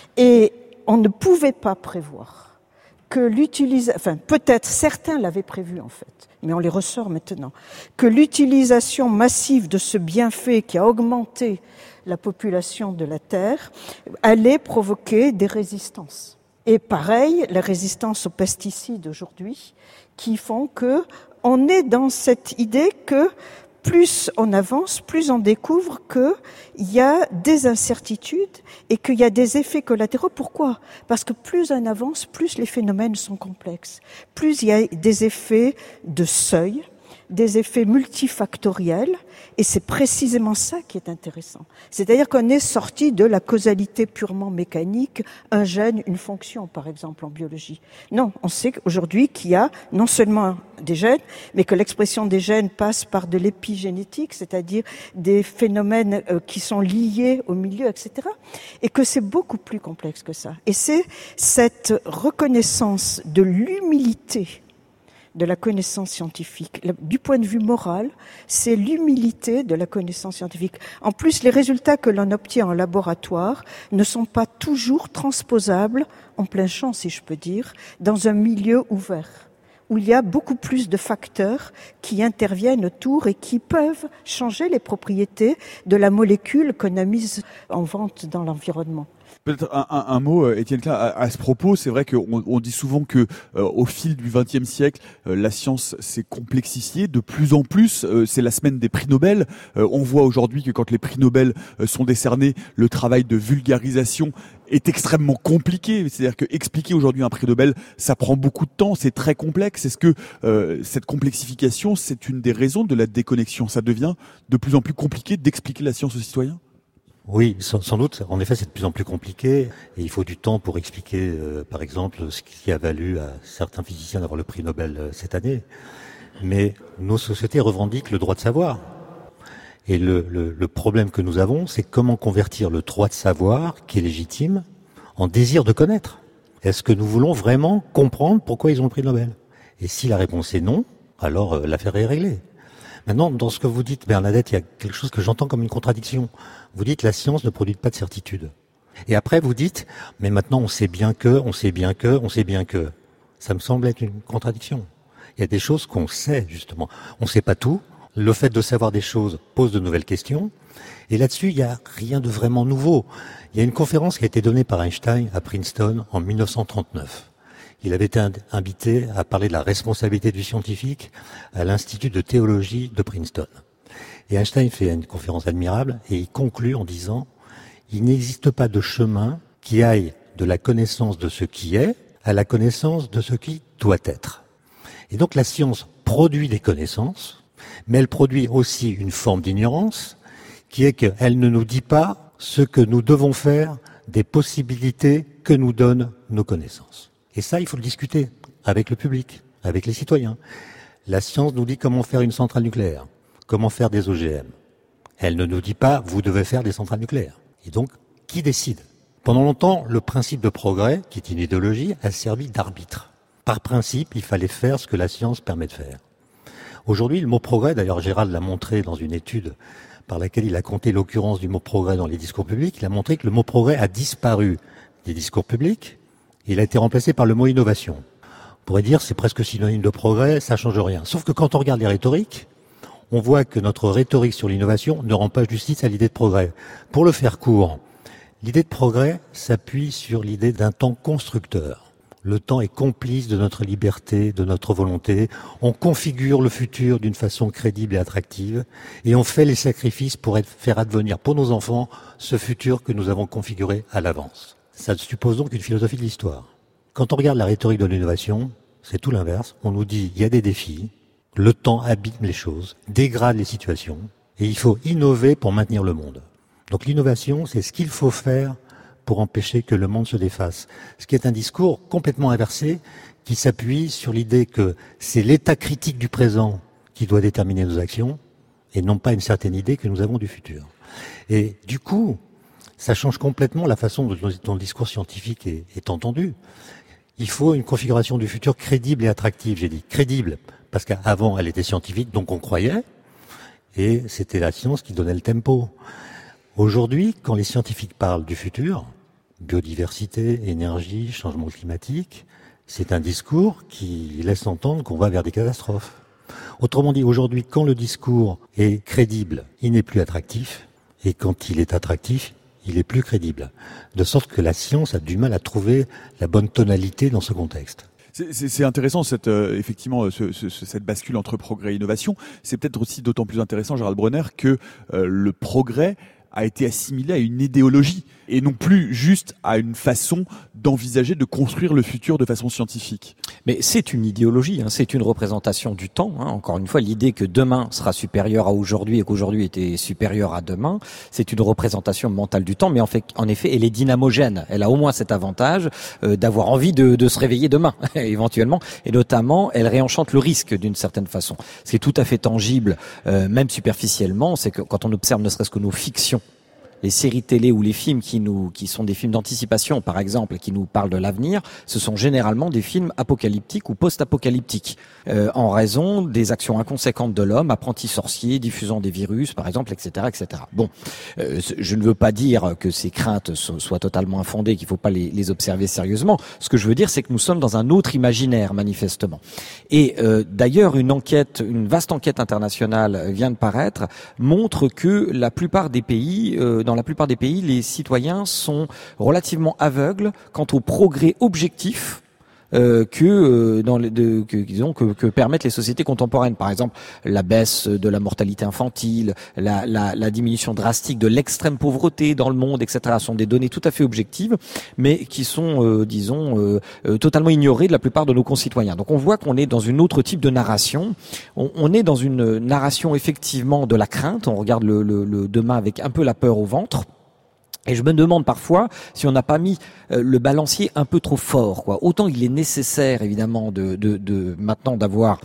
Et on ne pouvait pas prévoir que peut-être certains l'avaient prévu en fait, mais on les ressort maintenant, que l'utilisation massive de ce bienfait qui a augmenté la population de la Terre allait provoquer des résistances. Et pareil, la résistance aux pesticides aujourd'hui, qui font que on est dans cette idée que plus on avance, plus on découvre qu'il y a des incertitudes et qu'il y a des effets collatéraux. Pourquoi ? Parce que plus on avance, plus les phénomènes sont complexes. Plus il y a des effets de seuil, des effets multifactoriels, et c'est précisément ça qui est intéressant. C'est-à-dire qu'on est sorti de la causalité purement mécanique, un gène, une fonction, par exemple, en biologie. Non, on sait aujourd'hui qu'il y a non seulement des gènes, mais que l'expression des gènes passe par de l'épigénétique, c'est-à-dire des phénomènes qui sont liés au milieu, etc. Et que c'est beaucoup plus complexe que ça. Et c'est cette reconnaissance de l'humilité de la connaissance scientifique. Du point de vue moral, c'est l'humilité de la connaissance scientifique. En plus, les résultats que l'on obtient en laboratoire ne sont pas toujours transposables en plein champ, si je peux dire, dans un milieu ouvert, où il y a beaucoup plus de facteurs qui interviennent autour et qui peuvent changer les propriétés de la molécule qu'on a mise en vente dans l'environnement. Peut-être un mot, Étienne Klein, à ce propos. C'est vrai qu'on dit souvent que au fil du XXe siècle, la science s'est complexifiée de plus en plus. C'est la semaine des prix Nobel. On voit aujourd'hui que quand les prix Nobel sont décernés, le travail de vulgarisation est extrêmement compliqué. C'est-à-dire que expliquer aujourd'hui un prix Nobel, ça prend beaucoup de temps, c'est très complexe. Est-ce que cette complexification, c'est une des raisons de la déconnexion ? Ça devient de plus en plus compliqué d'expliquer la science aux citoyens ? Oui, sans doute. En effet, c'est de plus en plus compliqué et il faut du temps pour expliquer, par exemple, ce qui a valu à certains physiciens d'avoir le prix Nobel cette année. Mais nos sociétés revendiquent le droit de savoir. Et le problème que nous avons, c'est comment convertir le droit de savoir, qui est légitime, en désir de connaître. Est-ce que nous voulons vraiment comprendre pourquoi ils ont le prix Nobel ? Et si la réponse est non, alors l'affaire est réglée. Maintenant, dans ce que vous dites, Bernadette, il y a quelque chose que j'entends comme une contradiction. Vous dites la science ne produit pas de certitude. Et après, vous dites, mais maintenant on sait bien que. Ça me semble être une contradiction. Il y a des choses qu'on sait, justement. On ne sait pas tout. Le fait de savoir des choses pose de nouvelles questions. Et là-dessus, il n'y a rien de vraiment nouveau. Il y a une conférence qui a été donnée par Einstein à Princeton en 1939. Il avait été invité à parler de la responsabilité du scientifique à l'Institut de théologie de Princeton. Et Einstein fait une conférence admirable et il conclut en disant « Il n'existe pas de chemin qui aille de la connaissance de ce qui est à la connaissance de ce qui doit être. » Et donc la science produit des connaissances, mais elle produit aussi une forme d'ignorance qui est qu'elle ne nous dit pas ce que nous devons faire des possibilités que nous donnent nos connaissances. Et ça, il faut le discuter avec le public, avec les citoyens. La science nous dit comment faire une centrale nucléaire, comment faire des OGM. Elle ne nous dit pas, vous devez faire des centrales nucléaires. Et donc, qui décide ? Pendant longtemps, le principe de progrès, qui est une idéologie, a servi d'arbitre. Par principe, il fallait faire ce que la science permet de faire. Aujourd'hui, le mot progrès, d'ailleurs Gérald l'a montré dans une étude par laquelle il a compté l'occurrence du mot progrès dans les discours publics, il a montré que le mot progrès a disparu des discours publics. Il a été remplacé par le mot innovation. On pourrait dire c'est presque synonyme de progrès, ça change rien. Sauf que quand on regarde les rhétoriques, on voit que notre rhétorique sur l'innovation ne rend pas justice à l'idée de progrès. Pour le faire court, l'idée de progrès s'appuie sur l'idée d'un temps constructeur. Le temps est complice de notre liberté, de notre volonté. On configure le futur d'une façon crédible et attractive et on fait les sacrifices pour faire advenir pour nos enfants ce futur que nous avons configuré à l'avance. Ça suppose donc une philosophie de l'histoire. Quand on regarde la rhétorique de l'innovation, c'est tout l'inverse. On nous dit il y a des défis, le temps abîme les choses, dégrade les situations, et il faut innover pour maintenir le monde. Donc l'innovation, c'est ce qu'il faut faire pour empêcher que le monde se défasse. Ce qui est un discours complètement inversé, qui s'appuie sur l'idée que c'est l'état critique du présent qui doit déterminer nos actions, et non pas une certaine idée que nous avons du futur. Et du coup, ça change complètement la façon dont le discours scientifique est entendu. Il faut une configuration du futur crédible et attractive, j'ai dit. Crédible, parce qu'avant, elle était scientifique, donc on croyait, et c'était la science qui donnait le tempo. Aujourd'hui, quand les scientifiques parlent du futur, biodiversité, énergie, changement climatique, c'est un discours qui laisse entendre qu'on va vers des catastrophes. Autrement dit, aujourd'hui, quand le discours est crédible, il n'est plus attractif, et quand il est attractif, il est plus crédible. De sorte que la science a du mal à trouver la bonne tonalité dans ce contexte. C'est intéressant cette bascule entre progrès et innovation. C'est peut-être aussi d'autant plus intéressant, Gérald Bronner, que le progrès a été assimilé à une idéologie et non plus juste à une façon d'envisager, de construire le futur de façon scientifique. Mais c'est une idéologie, c'est une représentation du temps. Encore une fois, l'idée que demain sera supérieur à aujourd'hui et qu'aujourd'hui était supérieur à demain, c'est une représentation mentale du temps. Mais en effet, elle est dynamogène. Elle a au moins cet avantage d'avoir envie de se réveiller demain, éventuellement. Et notamment, elle réenchante le risque d'une certaine façon. Ce qui est tout à fait tangible, même superficiellement, c'est que quand on observe ne serait-ce que nos fictions, les séries télé ou les films qui sont des films d'anticipation, par exemple, qui nous parlent de l'avenir, ce sont généralement des films apocalyptiques ou post-apocalyptiques, en raison des actions inconséquentes de l'homme, apprenti sorcier, diffusant des virus, par exemple, etc., etc. Bon, je ne veux pas dire que ces craintes soient totalement infondées, qu'il ne faut pas les observer sérieusement. Ce que je veux dire, c'est que nous sommes dans un autre imaginaire, manifestement. Et d'ailleurs, une vaste enquête internationale vient de paraître, montre que dans la plupart des pays, les citoyens sont relativement aveugles quant au progrès objectif que permettent les sociétés contemporaines. Par exemple, la baisse de la mortalité infantile, la diminution drastique de l'extrême pauvreté dans le monde, etc. sont des données tout à fait objectives, mais qui sont, totalement ignorées de la plupart de nos concitoyens. Donc on voit qu'on est dans une autre type de narration. On est dans une narration effectivement de la crainte. On regarde le demain avec un peu la peur au ventre. Et je me demande parfois si on n'a pas mis le balancier un peu trop fort, quoi. Autant il est nécessaire évidemment de maintenant d'avoir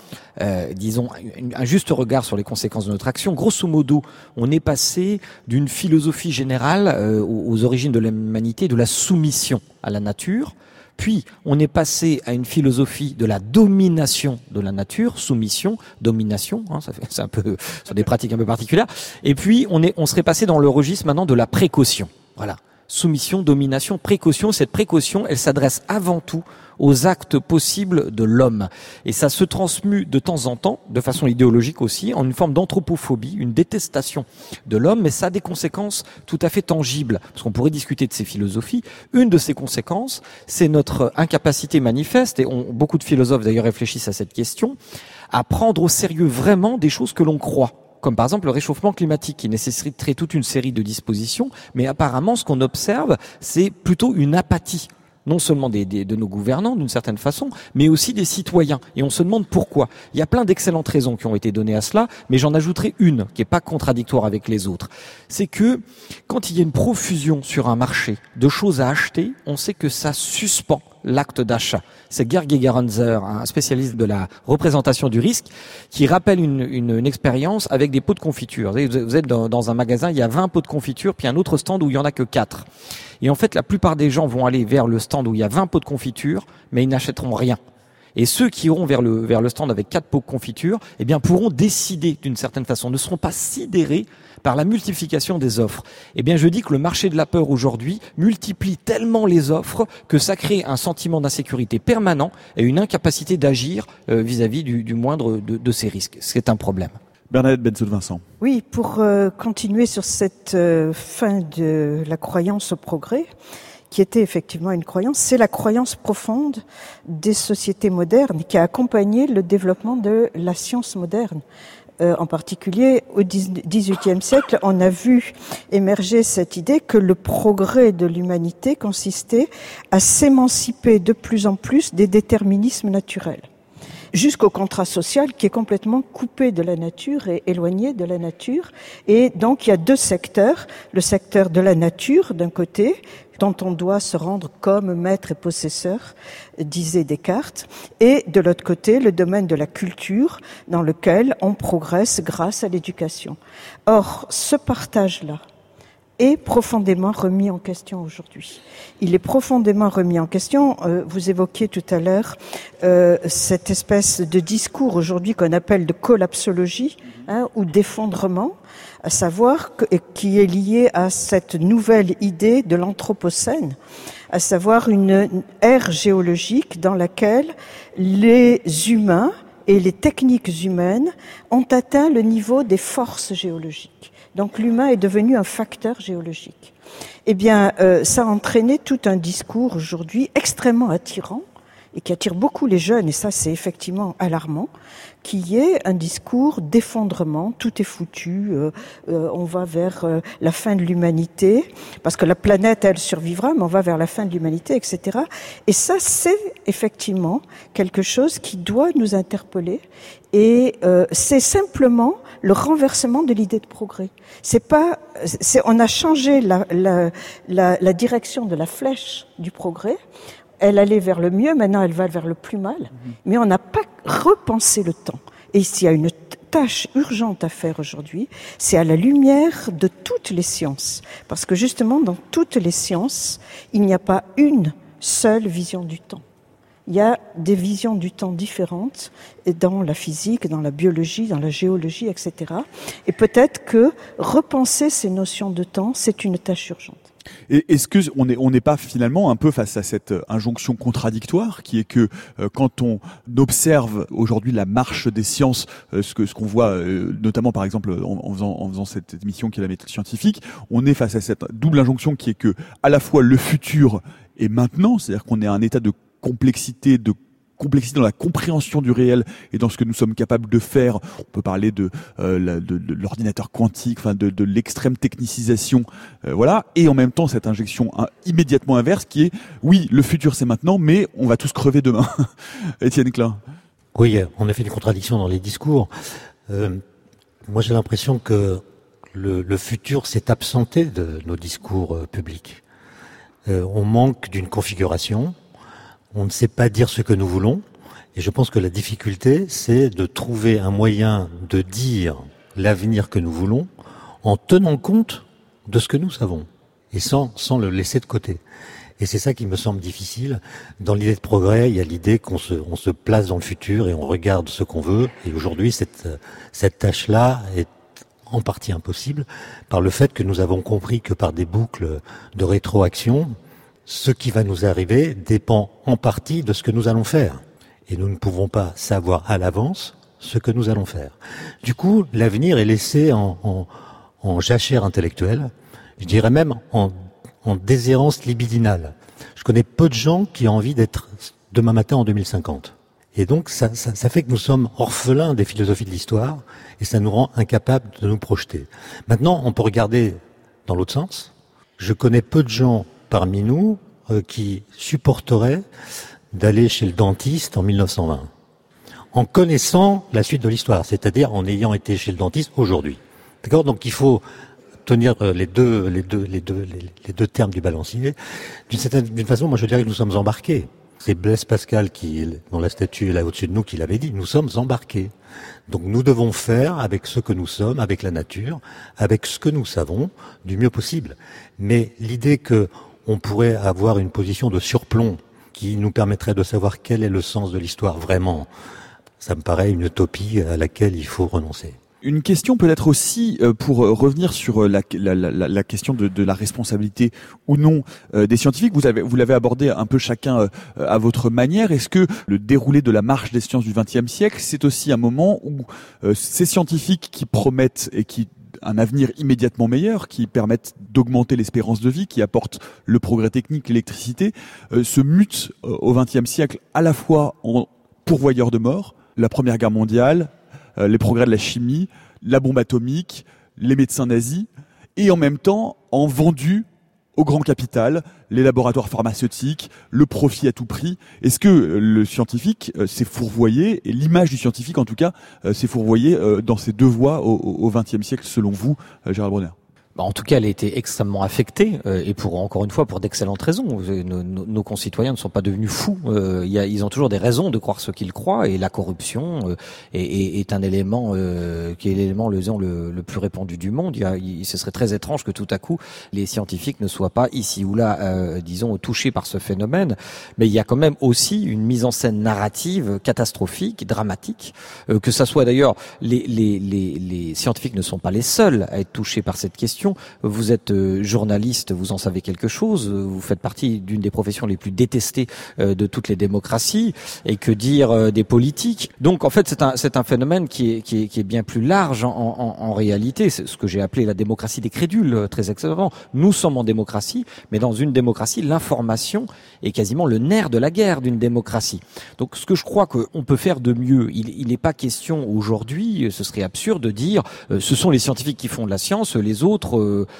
un juste regard sur les conséquences de notre action. Grosso modo, on est passé d'une philosophie générale aux origines de l'humanité, de la soumission à la nature. Puis, on est passé à une philosophie de la domination de la nature, soumission, domination, c'est un peu, sur des pratiques un peu particulières. Et puis, on serait passé dans le registre maintenant de la précaution. Voilà. Soumission, domination, précaution. Cette précaution, elle s'adresse avant tout aux actes possibles de l'homme. Et ça se transmue de temps en temps, de façon idéologique aussi, en une forme d'anthropophobie, une détestation de l'homme, mais ça a des conséquences tout à fait tangibles. Parce qu'on pourrait discuter de ces philosophies. Une de ces conséquences, c'est notre incapacité manifeste, et beaucoup de philosophes d'ailleurs réfléchissent à cette question, à prendre au sérieux vraiment des choses que l'on croit. Comme par exemple le réchauffement climatique qui nécessiterait toute une série de dispositions, mais apparemment ce qu'on observe, c'est plutôt une apathie, non seulement de nos gouvernants d'une certaine façon, mais aussi des citoyens. Et on se demande pourquoi. Il y a plein d'excellentes raisons qui ont été données à cela, mais j'en ajouterai une qui n'est pas contradictoire avec les autres. C'est que quand il y a une profusion sur un marché de choses à acheter, on sait que ça suspend l'acte d'achat. C'est Gerd Gigerenzer, un spécialiste de la représentation du risque, qui rappelle une expérience avec des pots de confiture. Vous êtes dans un magasin, il y a 20 pots de confiture, puis un autre stand où il y en a que 4. Et en fait, la plupart des gens vont aller vers le stand où il y a 20 pots de confiture, mais ils n'achèteront rien. Et ceux qui iront vers le stand avec 4 pots de confiture, eh bien, pourront décider d'une certaine façon, ne seront pas sidérés par la multiplication des offres. Eh bien, je dis que le marché de la peur aujourd'hui multiplie tellement les offres que ça crée un sentiment d'insécurité permanent et une incapacité d'agir vis-à-vis du moindre de ces risques. C'est un problème. Bernadette Bensoud-Vincent. Oui, pour continuer sur cette fin de la croyance au progrès, qui était effectivement une croyance, c'est la croyance profonde des sociétés modernes qui a accompagné le développement de la science moderne. En particulier, au XVIIIe siècle, on a vu émerger cette idée que le progrès de l'humanité consistait à s'émanciper de plus en plus des déterminismes naturels, jusqu'au contrat social qui est complètement coupé de la nature et éloigné de la nature. Et donc, il y a deux secteurs. Le secteur de la nature, d'un côté, dont on doit se rendre comme maître et possesseur, disait Descartes, et de l'autre côté, le domaine de la culture, dans lequel on progresse grâce à l'éducation. Or, ce partage-là est profondément remis en question aujourd'hui. Il est profondément remis en question. Vous évoquiez tout à l'heure cette espèce de discours aujourd'hui qu'on appelle de collapsologie, ou d'effondrement, à savoir qui est lié à cette nouvelle idée de l'anthropocène, à savoir une ère géologique dans laquelle les humains et les techniques humaines ont atteint le niveau des forces géologiques. Donc l'humain est devenu un facteur géologique. Eh bien, ça a entraîné tout un discours aujourd'hui extrêmement attirant et qui attire beaucoup les jeunes, et ça c'est effectivement alarmant, qui est un discours d'effondrement, tout est foutu, on va vers la fin de l'humanité, parce que la planète elle survivra, mais on va vers la fin de l'humanité, etc. Et ça c'est effectivement quelque chose qui doit nous interpeller, et c'est simplement le renversement de l'idée de progrès. On a changé la direction de la flèche du progrès. Elle allait vers le mieux, maintenant elle va vers le plus mal. Mais on n'a pas repensé le temps. Et s'il y a une tâche urgente à faire aujourd'hui, c'est à la lumière de toutes les sciences. Parce que justement, dans toutes les sciences, il n'y a pas une seule vision du temps. Il y a des visions du temps différentes dans la physique, dans la biologie, dans la géologie, etc. Et peut-être que repenser ces notions de temps, c'est une tâche urgente. Et est-ce que on n'est pas finalement un peu face à cette injonction contradictoire qui est que quand on observe aujourd'hui la marche des sciences, ce qu'on voit notamment par exemple en faisant cette émission qui est la méthode scientifique, on est face à cette double injonction qui est que à la fois le futur est maintenant, c'est-à-dire qu'on est à un état de complexité dans la compréhension du réel et dans ce que nous sommes capables de faire. On peut parler de l'ordinateur quantique, enfin de l'extrême technicisation, voilà. Et en même temps, cette injection immédiatement inverse qui est, oui, le futur c'est maintenant, mais on va tous crever demain. Étienne Klein. Oui, on a fait une contradiction dans les discours. Moi, j'ai l'impression que le futur s'est absenté de nos discours publics. On manque d'une configuration. On ne sait pas dire ce que nous voulons, et je pense que la difficulté, c'est de trouver un moyen de dire l'avenir que nous voulons en tenant compte de ce que nous savons, et sans le laisser de côté. Et c'est ça qui me semble difficile. Dans l'idée de progrès, il y a l'idée qu'on se place dans le futur et on regarde ce qu'on veut, et aujourd'hui, cette tâche-là est en partie impossible par le fait que nous avons compris que par des boucles de rétroaction, ce qui va nous arriver dépend en partie de ce que nous allons faire. Et nous ne pouvons pas savoir à l'avance ce que nous allons faire. Du coup, l'avenir est laissé en jachère intellectuelle, je dirais même en déshérence libidinale. Je connais peu de gens qui ont envie d'être demain matin en 2050. Et donc, ça fait que nous sommes orphelins des philosophies de l'histoire, et ça nous rend incapables de nous projeter. Maintenant, on peut regarder dans l'autre sens. Je connais peu de gens parmi nous qui supporteraient d'aller chez le dentiste en 1920, en connaissant la suite de l'histoire, c'est-à-dire en ayant été chez le dentiste aujourd'hui. D'accord ? Donc il faut tenir les deux termes du balancier. D'une façon, moi je dirais que nous sommes embarqués. C'est Blaise Pascal dont la statue est là au-dessus de nous, qui l'avait dit. Nous sommes embarqués. Donc nous devons faire avec ce que nous sommes, avec la nature, avec ce que nous savons, du mieux possible. Mais l'idée que on pourrait avoir une position de surplomb qui nous permettrait de savoir quel est le sens de l'histoire vraiment, ça me paraît une utopie à laquelle il faut renoncer. Une question peut-être aussi pour revenir sur la question de la responsabilité ou non des scientifiques. Vous l'avez abordé un peu chacun à votre manière. Est-ce que le déroulé de la marche des sciences du XXe siècle, c'est aussi un moment où ces scientifiques qui promettent et qui un avenir immédiatement meilleur, qui permettent d'augmenter l'espérance de vie, qui apportent le progrès technique, l'électricité, se mutent au XXe siècle à la fois en pourvoyeurs de mort, la Première Guerre mondiale, les progrès de la chimie, la bombe atomique, les médecins nazis, et en même temps en vendus au grand capital, les laboratoires pharmaceutiques, le profit à tout prix. Est-ce que le scientifique s'est fourvoyé, et l'image du scientifique en tout cas, s'est fourvoyée dans ces deux voies au XXe siècle selon vous, Gérald Bronner ? En tout cas, elle a été extrêmement affectée, et encore une fois, pour d'excellentes raisons. Nos concitoyens ne sont pas devenus fous. Ils ont toujours des raisons de croire ce qu'ils croient, et la corruption est un élément qui est l'élément le plus répandu du monde. Ce serait très étrange que tout à coup les scientifiques ne soient pas ici ou là, disons, touchés par ce phénomène. Mais il y a quand même aussi une mise en scène narrative catastrophique, dramatique. Que ça soit d'ailleurs, les scientifiques ne sont pas les seuls à être touchés par cette question. Vous êtes journaliste, vous en savez quelque chose, vous faites partie d'une des professions les plus détestées de toutes les démocraties, et que dire des politiques. Donc en fait c'est un phénomène qui est bien plus large en réalité. C'est ce que j'ai appelé la démocratie des crédules, très exactement. Nous sommes en démocratie, mais dans une démocratie, l'information est quasiment le nerf de la guerre d'une démocratie. Donc ce que je crois qu'on peut faire de mieux, il n'est pas question aujourd'hui, ce serait absurde de dire ce sont les scientifiques qui font de la science, les autres,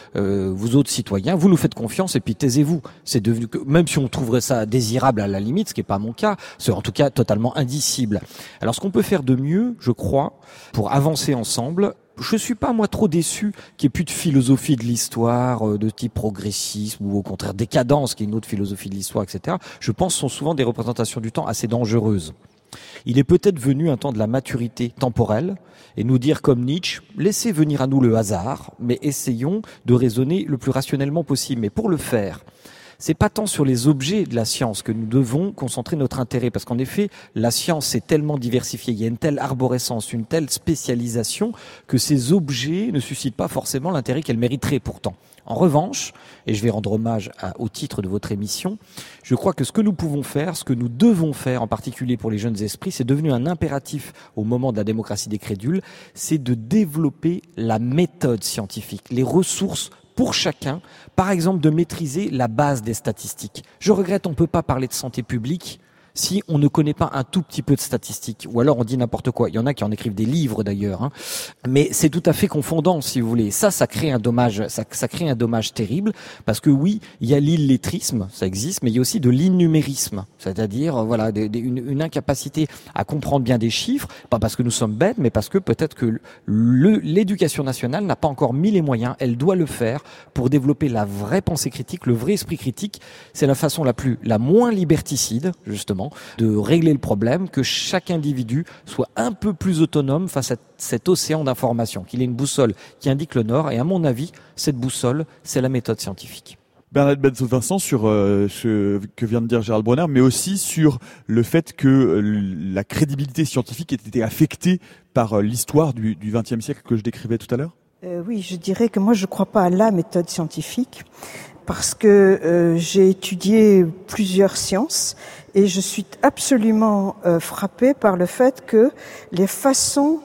vous autres citoyens, vous nous faites confiance et puis taisez-vous. C'est devenu que, même si on trouverait ça désirable à la limite, ce qui n'est pas mon cas, c'est en tout cas totalement indicible. Alors ce qu'on peut faire de mieux, je crois, pour avancer ensemble, je suis pas moi trop déçu qu'il n'y ait plus de philosophie de l'histoire de type progressisme ou au contraire décadence, qui est une autre philosophie de l'histoire, etc. Je pense que ce sont souvent des représentations du temps assez dangereuses. Il est peut-être venu un temps de la maturité temporelle et nous dire comme Nietzsche, laissez venir à nous le hasard, mais essayons de raisonner le plus rationnellement possible. Mais pour le faire, c'est pas tant sur les objets de la science que nous devons concentrer notre intérêt, parce qu'en effet, la science est tellement diversifiée, il y a une telle arborescence, une telle spécialisation, que ces objets ne suscitent pas forcément l'intérêt qu'elles mériteraient pourtant. En revanche, et je vais rendre hommage au titre de votre émission, je crois que ce que nous pouvons faire, ce que nous devons faire, en particulier pour les jeunes esprits, c'est devenu un impératif au moment de la démocratie des crédules, c'est de développer la méthode scientifique, les ressources pour chacun, par exemple de maîtriser la base des statistiques. Je regrette, on ne peut pas parler de santé publique si on ne connaît pas un tout petit peu de statistiques, ou alors on dit n'importe quoi. Il y en a qui en écrivent des livres d'ailleurs, hein. Mais c'est tout à fait confondant, si vous voulez. Ça crée un dommage, ça crée un dommage terrible, parce que oui, il y a l'illettrisme, ça existe, mais il y a aussi de l'innumérisme, c'est-à-dire voilà une incapacité à comprendre bien des chiffres, pas parce que nous sommes bêtes, mais parce que peut-être que l'éducation nationale n'a pas encore mis les moyens. Elle doit le faire pour développer la vraie pensée critique, le vrai esprit critique. C'est la façon la moins liberticide, justement, de régler le problème, que chaque individu soit un peu plus autonome face à cet océan d'informations, qu'il ait une boussole qui indique le nord, et à mon avis, cette boussole, c'est la méthode scientifique. Bernadette Benso-Vincent, sur ce que vient de dire Gérald Bronner, mais aussi sur le fait que la crédibilité scientifique ait été affectée par l'histoire du XXe siècle que je décrivais tout à l'heure. Oui, je dirais que moi je ne crois pas à la méthode scientifique, parce que j'ai étudié plusieurs sciences et je suis absolument frappée par le fait que les façons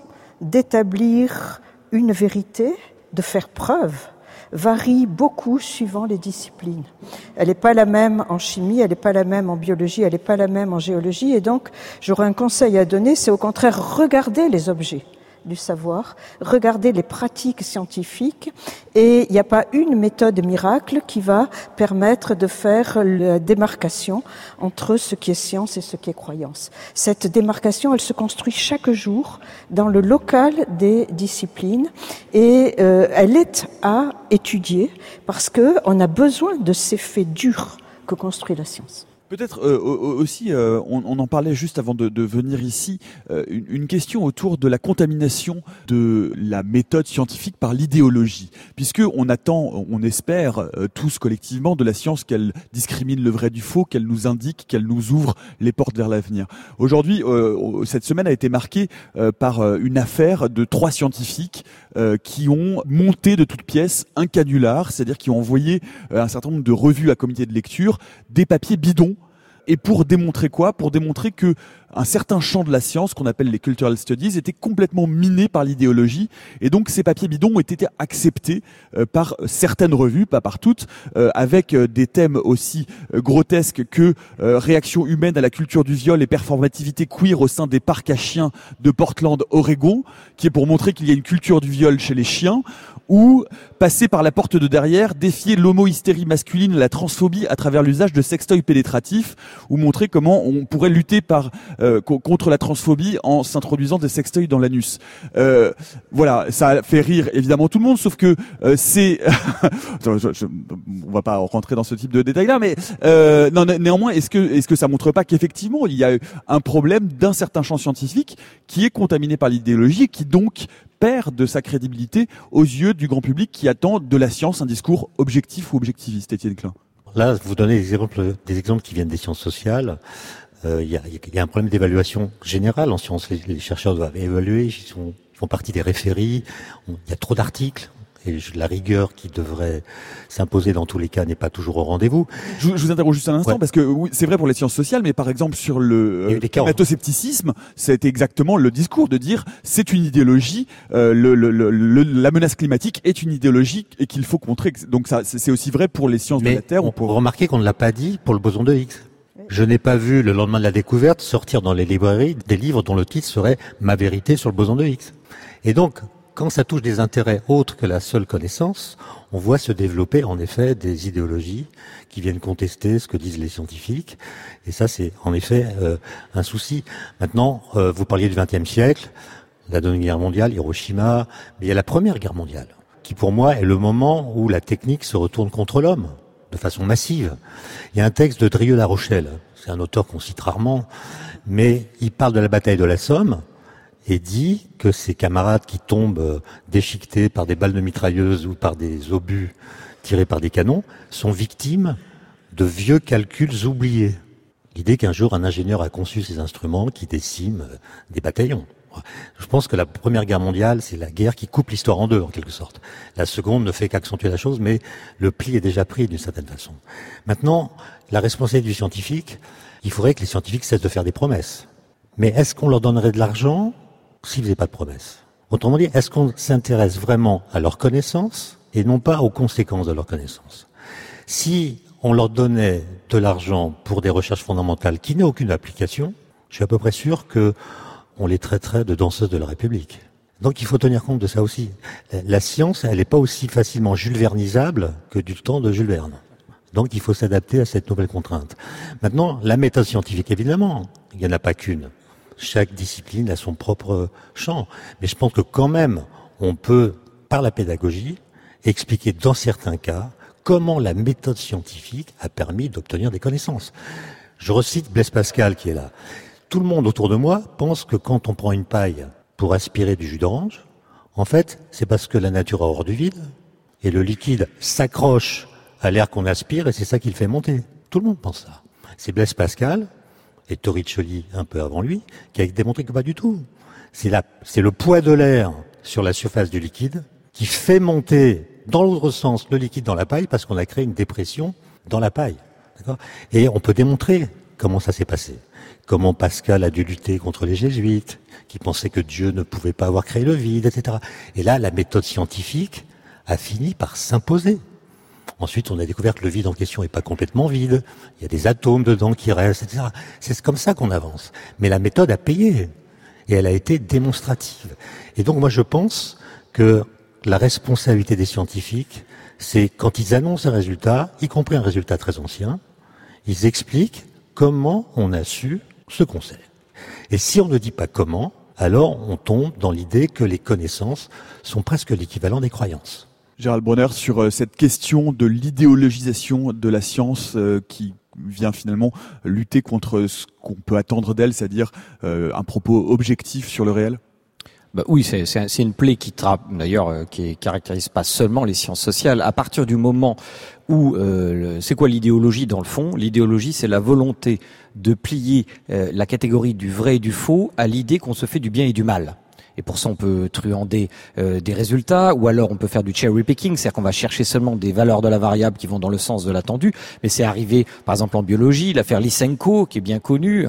d'établir une vérité, de faire preuve, varient beaucoup suivant les disciplines. Elle n'est pas la même en chimie, elle n'est pas la même en biologie, elle n'est pas la même en géologie, et donc j'aurais un conseil à donner, c'est au contraire regarder les objets du savoir, regarder les pratiques scientifiques, et il n'y a pas une méthode miracle qui va permettre de faire la démarcation entre ce qui est science et ce qui est croyance. Cette démarcation, elle se construit chaque jour dans le local des disciplines, et elle est à étudier parce qu'on a besoin de ces faits durs que construit la science. Peut-être aussi, on en parlait juste avant de venir ici, une question autour de la contamination de la méthode scientifique par l'idéologie, puisque on attend, on espère tous collectivement de la science qu'elle discrimine le vrai du faux, qu'elle nous indique, qu'elle nous ouvre les portes vers l'avenir. Aujourd'hui, cette semaine a été marquée par une affaire de 3 scientifiques qui ont monté de toutes pièces un canular, c'est-à-dire qui ont envoyé un certain nombre de revues à comité de lecture, des papiers bidons. Et pour démontrer quoi ? Pour démontrer que un certain champ de la science, qu'on appelle les cultural studies, était complètement miné par l'idéologie. Et donc ces papiers bidons ont été acceptés par certaines revues, pas par toutes, avec des thèmes aussi grotesques que réaction humaine à la culture du viol et performativité queer au sein des parcs à chiens de Portland, Oregon, qui est pour montrer qu'il y a une culture du viol chez les chiens, ou passer par la porte de derrière, défier l'homo-hystérie masculine et la transphobie à travers l'usage de sextoys pénétratifs, ou montrer comment on pourrait lutter par contre la transphobie en s'introduisant des sextoys dans l'anus. Voilà, ça fait rire évidemment tout le monde, sauf que c'est on va pas rentrer dans ce type de détails là, mais non, néanmoins, est-ce que ça montre pas qu'effectivement il y a un problème d'un certain champ scientifique qui est contaminé par l'idéologie et qui donc perd de sa crédibilité aux yeux du grand public qui attend de la science un discours objectif ou objectiviste, Étienne Klein? Là, vous donnez des exemples qui viennent des sciences sociales. Il y a un problème d'évaluation générale en sciences. Les chercheurs doivent évaluer, ils font partie des référies. Il y a trop d'articles. Et la rigueur qui devrait s'imposer dans tous les cas n'est pas toujours au rendez-vous. Je vous interroge juste un instant, parce que oui, c'est vrai pour les sciences sociales, mais par exemple sur le climato-scepticisme, c'était exactement le discours de dire c'est une idéologie, la menace climatique est une idéologie et qu'il faut contrer. Donc ça, c'est aussi vrai pour les sciences de la Terre. Pour remarquer qu'on ne l'a pas dit pour le boson de Higgs. Je n'ai pas vu le lendemain de la découverte sortir dans les librairies des livres dont le titre serait Ma vérité sur le boson de Higgs. Et donc, quand ça touche des intérêts autres que la seule connaissance, on voit se développer en effet des idéologies qui viennent contester ce que disent les scientifiques. Et ça, c'est en effet un souci. Maintenant, vous parliez du XXe siècle, la Deuxième Guerre mondiale, Hiroshima, mais il y a la Première Guerre mondiale, qui pour moi est le moment où la technique se retourne contre l'homme, de façon massive. Il y a un texte de Drieux-La Rochelle, c'est un auteur qu'on cite rarement, mais il parle de la bataille de la Somme, et dit que ses camarades qui tombent déchiquetés par des balles de mitrailleuse ou par des obus tirés par des canons sont victimes de vieux calculs oubliés. L'idée qu'un jour un ingénieur a conçu ces instruments qui déciment des bataillons. Je pense que la Première Guerre mondiale, c'est la guerre qui coupe l'histoire en deux, en quelque sorte. La seconde ne fait qu'accentuer la chose, mais le pli est déjà pris d'une certaine façon. Maintenant, la responsabilité du scientifique, il faudrait que les scientifiques cessent de faire des promesses. Mais est-ce qu'on leur donnerait de l'argent s'ils faisaient pas de promesses? Autrement dit, est-ce qu'on s'intéresse vraiment à leurs connaissances et non pas aux conséquences de leurs connaissances? Si on leur donnait de l'argent pour des recherches fondamentales qui n'ont aucune application, je suis à peu près sûr que on les traiterait de danseuses de la République. Donc il faut tenir compte de ça aussi. La science, elle n'est pas aussi facilement jules-vernisable que du temps de Jules Verne. Donc il faut s'adapter à cette nouvelle contrainte. Maintenant, la méthode scientifique, évidemment, il n'y en a pas qu'une. Chaque discipline a son propre champ. Mais je pense que quand même, on peut, par la pédagogie, expliquer dans certains cas comment la méthode scientifique a permis d'obtenir des connaissances. Je recite Blaise Pascal qui est là. Tout le monde autour de moi pense que quand on prend une paille pour aspirer du jus d'orange, en fait, c'est parce que la nature a horreur du vide et le liquide s'accroche à l'air qu'on aspire et c'est ça qui le fait monter. Tout le monde pense ça. C'est Blaise Pascal et Torricelli un peu avant lui qui a démontré que pas du tout. C'est le poids de l'air sur la surface du liquide qui fait monter dans l'autre sens le liquide dans la paille parce qu'on a créé une dépression dans la paille. D'accord ? Et on peut démontrer comment ça s'est passé. Comment Pascal a dû lutter contre les jésuites, qui pensaient que Dieu ne pouvait pas avoir créé le vide, etc. Et là, la méthode scientifique a fini par s'imposer. Ensuite, on a découvert que le vide en question n'est pas complètement vide. Il y a des atomes dedans qui restent, etc. C'est comme ça qu'on avance. Mais la méthode a payé. Et elle a été démonstrative. Et donc, moi, je pense que la responsabilité des scientifiques, c'est quand ils annoncent un résultat, y compris un résultat très ancien, ils expliquent comment on a su ce qu'on sait. Et si on ne dit pas comment, alors on tombe dans l'idée que les connaissances sont presque l'équivalent des croyances. Gérald Bronner, sur cette question de l'idéologisation de la science qui vient finalement lutter contre ce qu'on peut attendre d'elle, c'est-à-dire un propos objectif sur le réel. Bah oui, c'est une plaie qui caractérise pas seulement les sciences sociales. À partir du moment où c'est quoi l'idéologie dans le fond ? L'idéologie, c'est la volonté de plier la catégorie du vrai et du faux à l'idée qu'on se fait du bien et du mal. Et pour ça, on peut truander des résultats, ou alors on peut faire du cherry picking, c'est-à-dire qu'on va chercher seulement des valeurs de la variable qui vont dans le sens de l'attendu. Mais c'est arrivé, par exemple, en biologie, l'affaire Lysenko, qui est bien connue,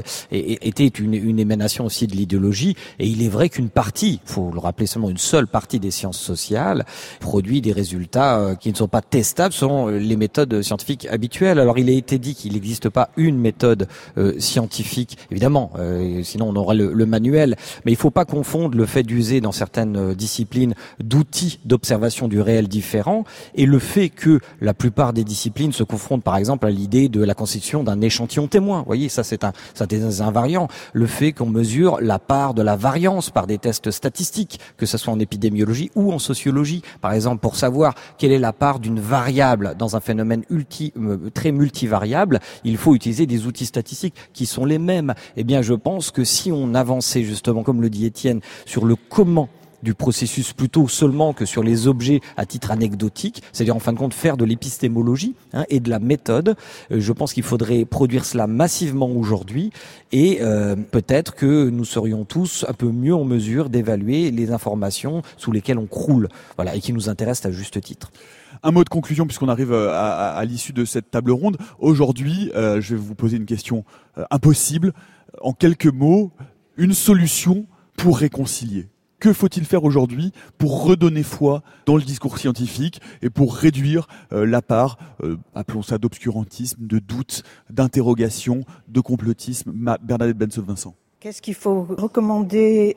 était une émanation aussi de l'idéologie. Et il est vrai qu'une partie, faut le rappeler seulement, une seule partie des sciences sociales produit des résultats qui ne sont pas testables selon les méthodes scientifiques habituelles. Alors, il a été dit qu'il n'existe pas une méthode scientifique, évidemment, sinon on aurait le manuel. Mais il ne faut pas confondre confondre le fait d'user dans certaines disciplines d'outils d'observation du réel différents et le fait que la plupart des disciplines se confrontent par exemple à l'idée de la constitution d'un échantillon témoin. Vous voyez, ça c'est des invariants. Le fait qu'on mesure la part de la variance par des tests statistiques, que ce soit en épidémiologie ou en sociologie, par exemple, pour savoir quelle est la part d'une variable dans un phénomène très multivariable, il faut utiliser des outils statistiques qui sont les mêmes. Eh bien, je pense que si on avançait justement, comme le dit Étienne, sur le comment du processus plutôt seulement que sur les objets à titre anecdotique, c'est-à-dire en fin de compte faire de l'épistémologie et de la méthode. Je pense qu'il faudrait produire cela massivement aujourd'hui et peut-être que nous serions tous un peu mieux en mesure d'évaluer les informations sous lesquelles on croule, voilà, et qui nous intéressent à juste titre. Un mot de conclusion puisqu'on arrive à l'issue de cette table ronde. Aujourd'hui, je vais vous poser une question impossible. En quelques mots, une solution pour réconcilier. Que faut-il faire aujourd'hui pour redonner foi dans le discours scientifique et pour réduire la part, appelons ça d'obscurantisme, de doute, d'interrogation, de complotisme? Bernadette Benson-Vincent. Qu'est-ce qu'il faut recommander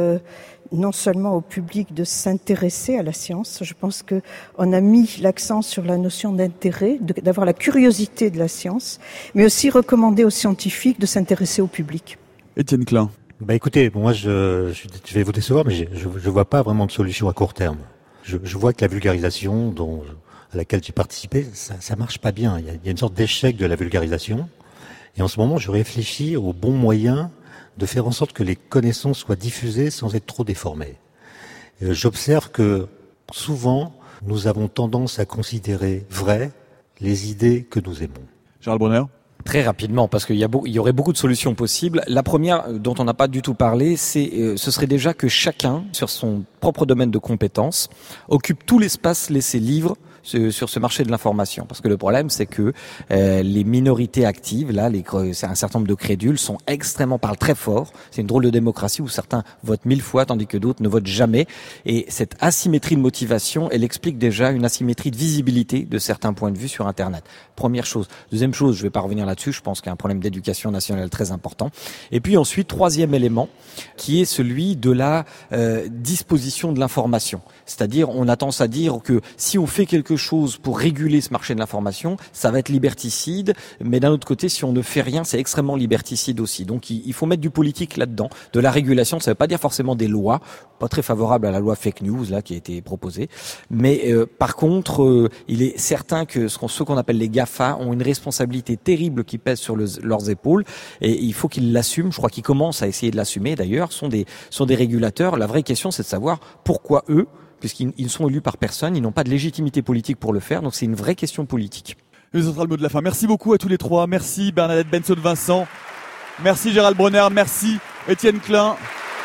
non seulement au public de s'intéresser à la science? Je pense qu'on a mis l'accent sur la notion d'intérêt, d'avoir la curiosité de la science, mais aussi recommander aux scientifiques de s'intéresser au public. Étienne Klein. Écoutez, moi je vais vous décevoir, mais je vois pas vraiment de solution à court terme. Je vois que la vulgarisation à laquelle j'ai participé, ça marche pas bien. Il y a une sorte d'échec de la vulgarisation. Et en ce moment, je réfléchis aux bons moyens de faire en sorte que les connaissances soient diffusées sans être trop déformées. J'observe que souvent, nous avons tendance à considérer vraies les idées que nous aimons. Gérald Bronner. Très rapidement, parce qu'il y aurait beaucoup de solutions possibles. La première, dont on n'a pas du tout parlé, ce serait déjà que chacun, sur son propre domaine de compétences, occupe tout l'espace laissé libre sur ce marché de l'information. Parce que le problème, c'est que les minorités actives, là, c'est un certain nombre de crédules, parlent très fort. C'est une drôle de démocratie où certains votent 1000 fois, tandis que d'autres ne votent jamais. Et cette asymétrie de motivation, elle explique déjà une asymétrie de visibilité de certains points de vue sur Internet. Première chose. Deuxième chose, je ne vais pas revenir là-dessus, je pense qu'il y a un problème d'éducation nationale très important. Et puis ensuite, troisième élément, qui est celui de la disposition de l'information. C'est-à-dire, on a tendance à dire que si on fait quelque chose pour réguler ce marché de l'information, ça va être liberticide, mais d'un autre côté, si on ne fait rien, c'est extrêmement liberticide aussi. Donc il faut mettre du politique là-dedans, de la régulation. Ça ne veut pas dire forcément des lois, pas très favorables à la loi fake news là qui a été proposée, mais par contre, il est certain que ceux qu'on appelle les GAFA ont une responsabilité terrible qui pèse sur leurs épaules, et il faut qu'ils l'assument. Je crois qu'ils commencent à essayer de l'assumer. D'ailleurs, sont des régulateurs. La vraie question, c'est de savoir pourquoi eux, puisqu'ils sont élus par personne, ils n'ont pas de légitimité politique pour le faire, donc c'est une vraie question politique. Ce sera le mot de la fin. Merci beaucoup à tous les trois. Merci Bernadette Benson-Vincent. Merci Gérald Bronner. Merci Étienne Klein.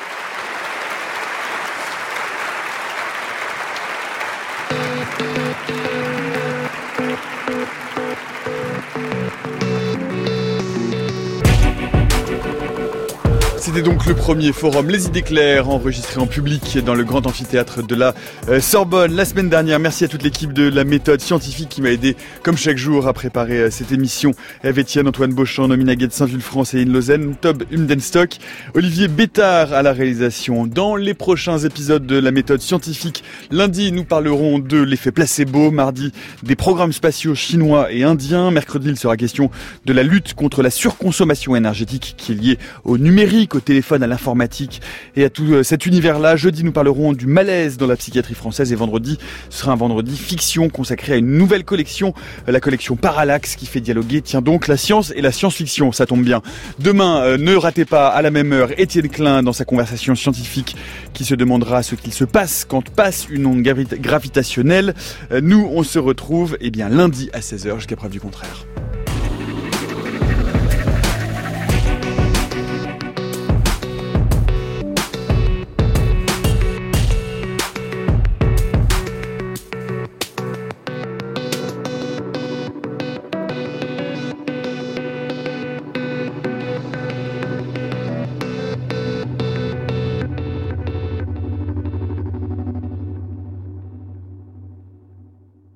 C'était donc le premier forum Les Idées Claires enregistré en public dans le grand amphithéâtre de la Sorbonne la semaine dernière. Merci à toute l'équipe de la méthode scientifique qui m'a aidé comme chaque jour à préparer cette émission. Eve Etienne, Antoine Beauchamp, Nomina Guet de Saint-Vulfranc, Céline Lausanne, Tob Umdenstock, Olivier Bétard à la réalisation. Dans les prochains épisodes de la méthode scientifique, lundi nous parlerons de l'effet placebo, mardi des programmes spatiaux chinois et indiens, mercredi il sera question de la lutte contre la surconsommation énergétique qui est liée au numérique, au téléphone, à l'informatique et à tout cet univers-là. Jeudi, nous parlerons du malaise dans la psychiatrie française et vendredi, ce sera un vendredi fiction consacré à une nouvelle collection, la collection Parallax qui fait dialoguer, tiens donc, la science et la science-fiction, ça tombe bien. Demain, ne ratez pas à la même heure Étienne Klein dans sa conversation scientifique qui se demandera ce qu'il se passe quand passe une onde gravitationnelle. Nous, on se retrouve lundi à 16h jusqu'à preuve du contraire.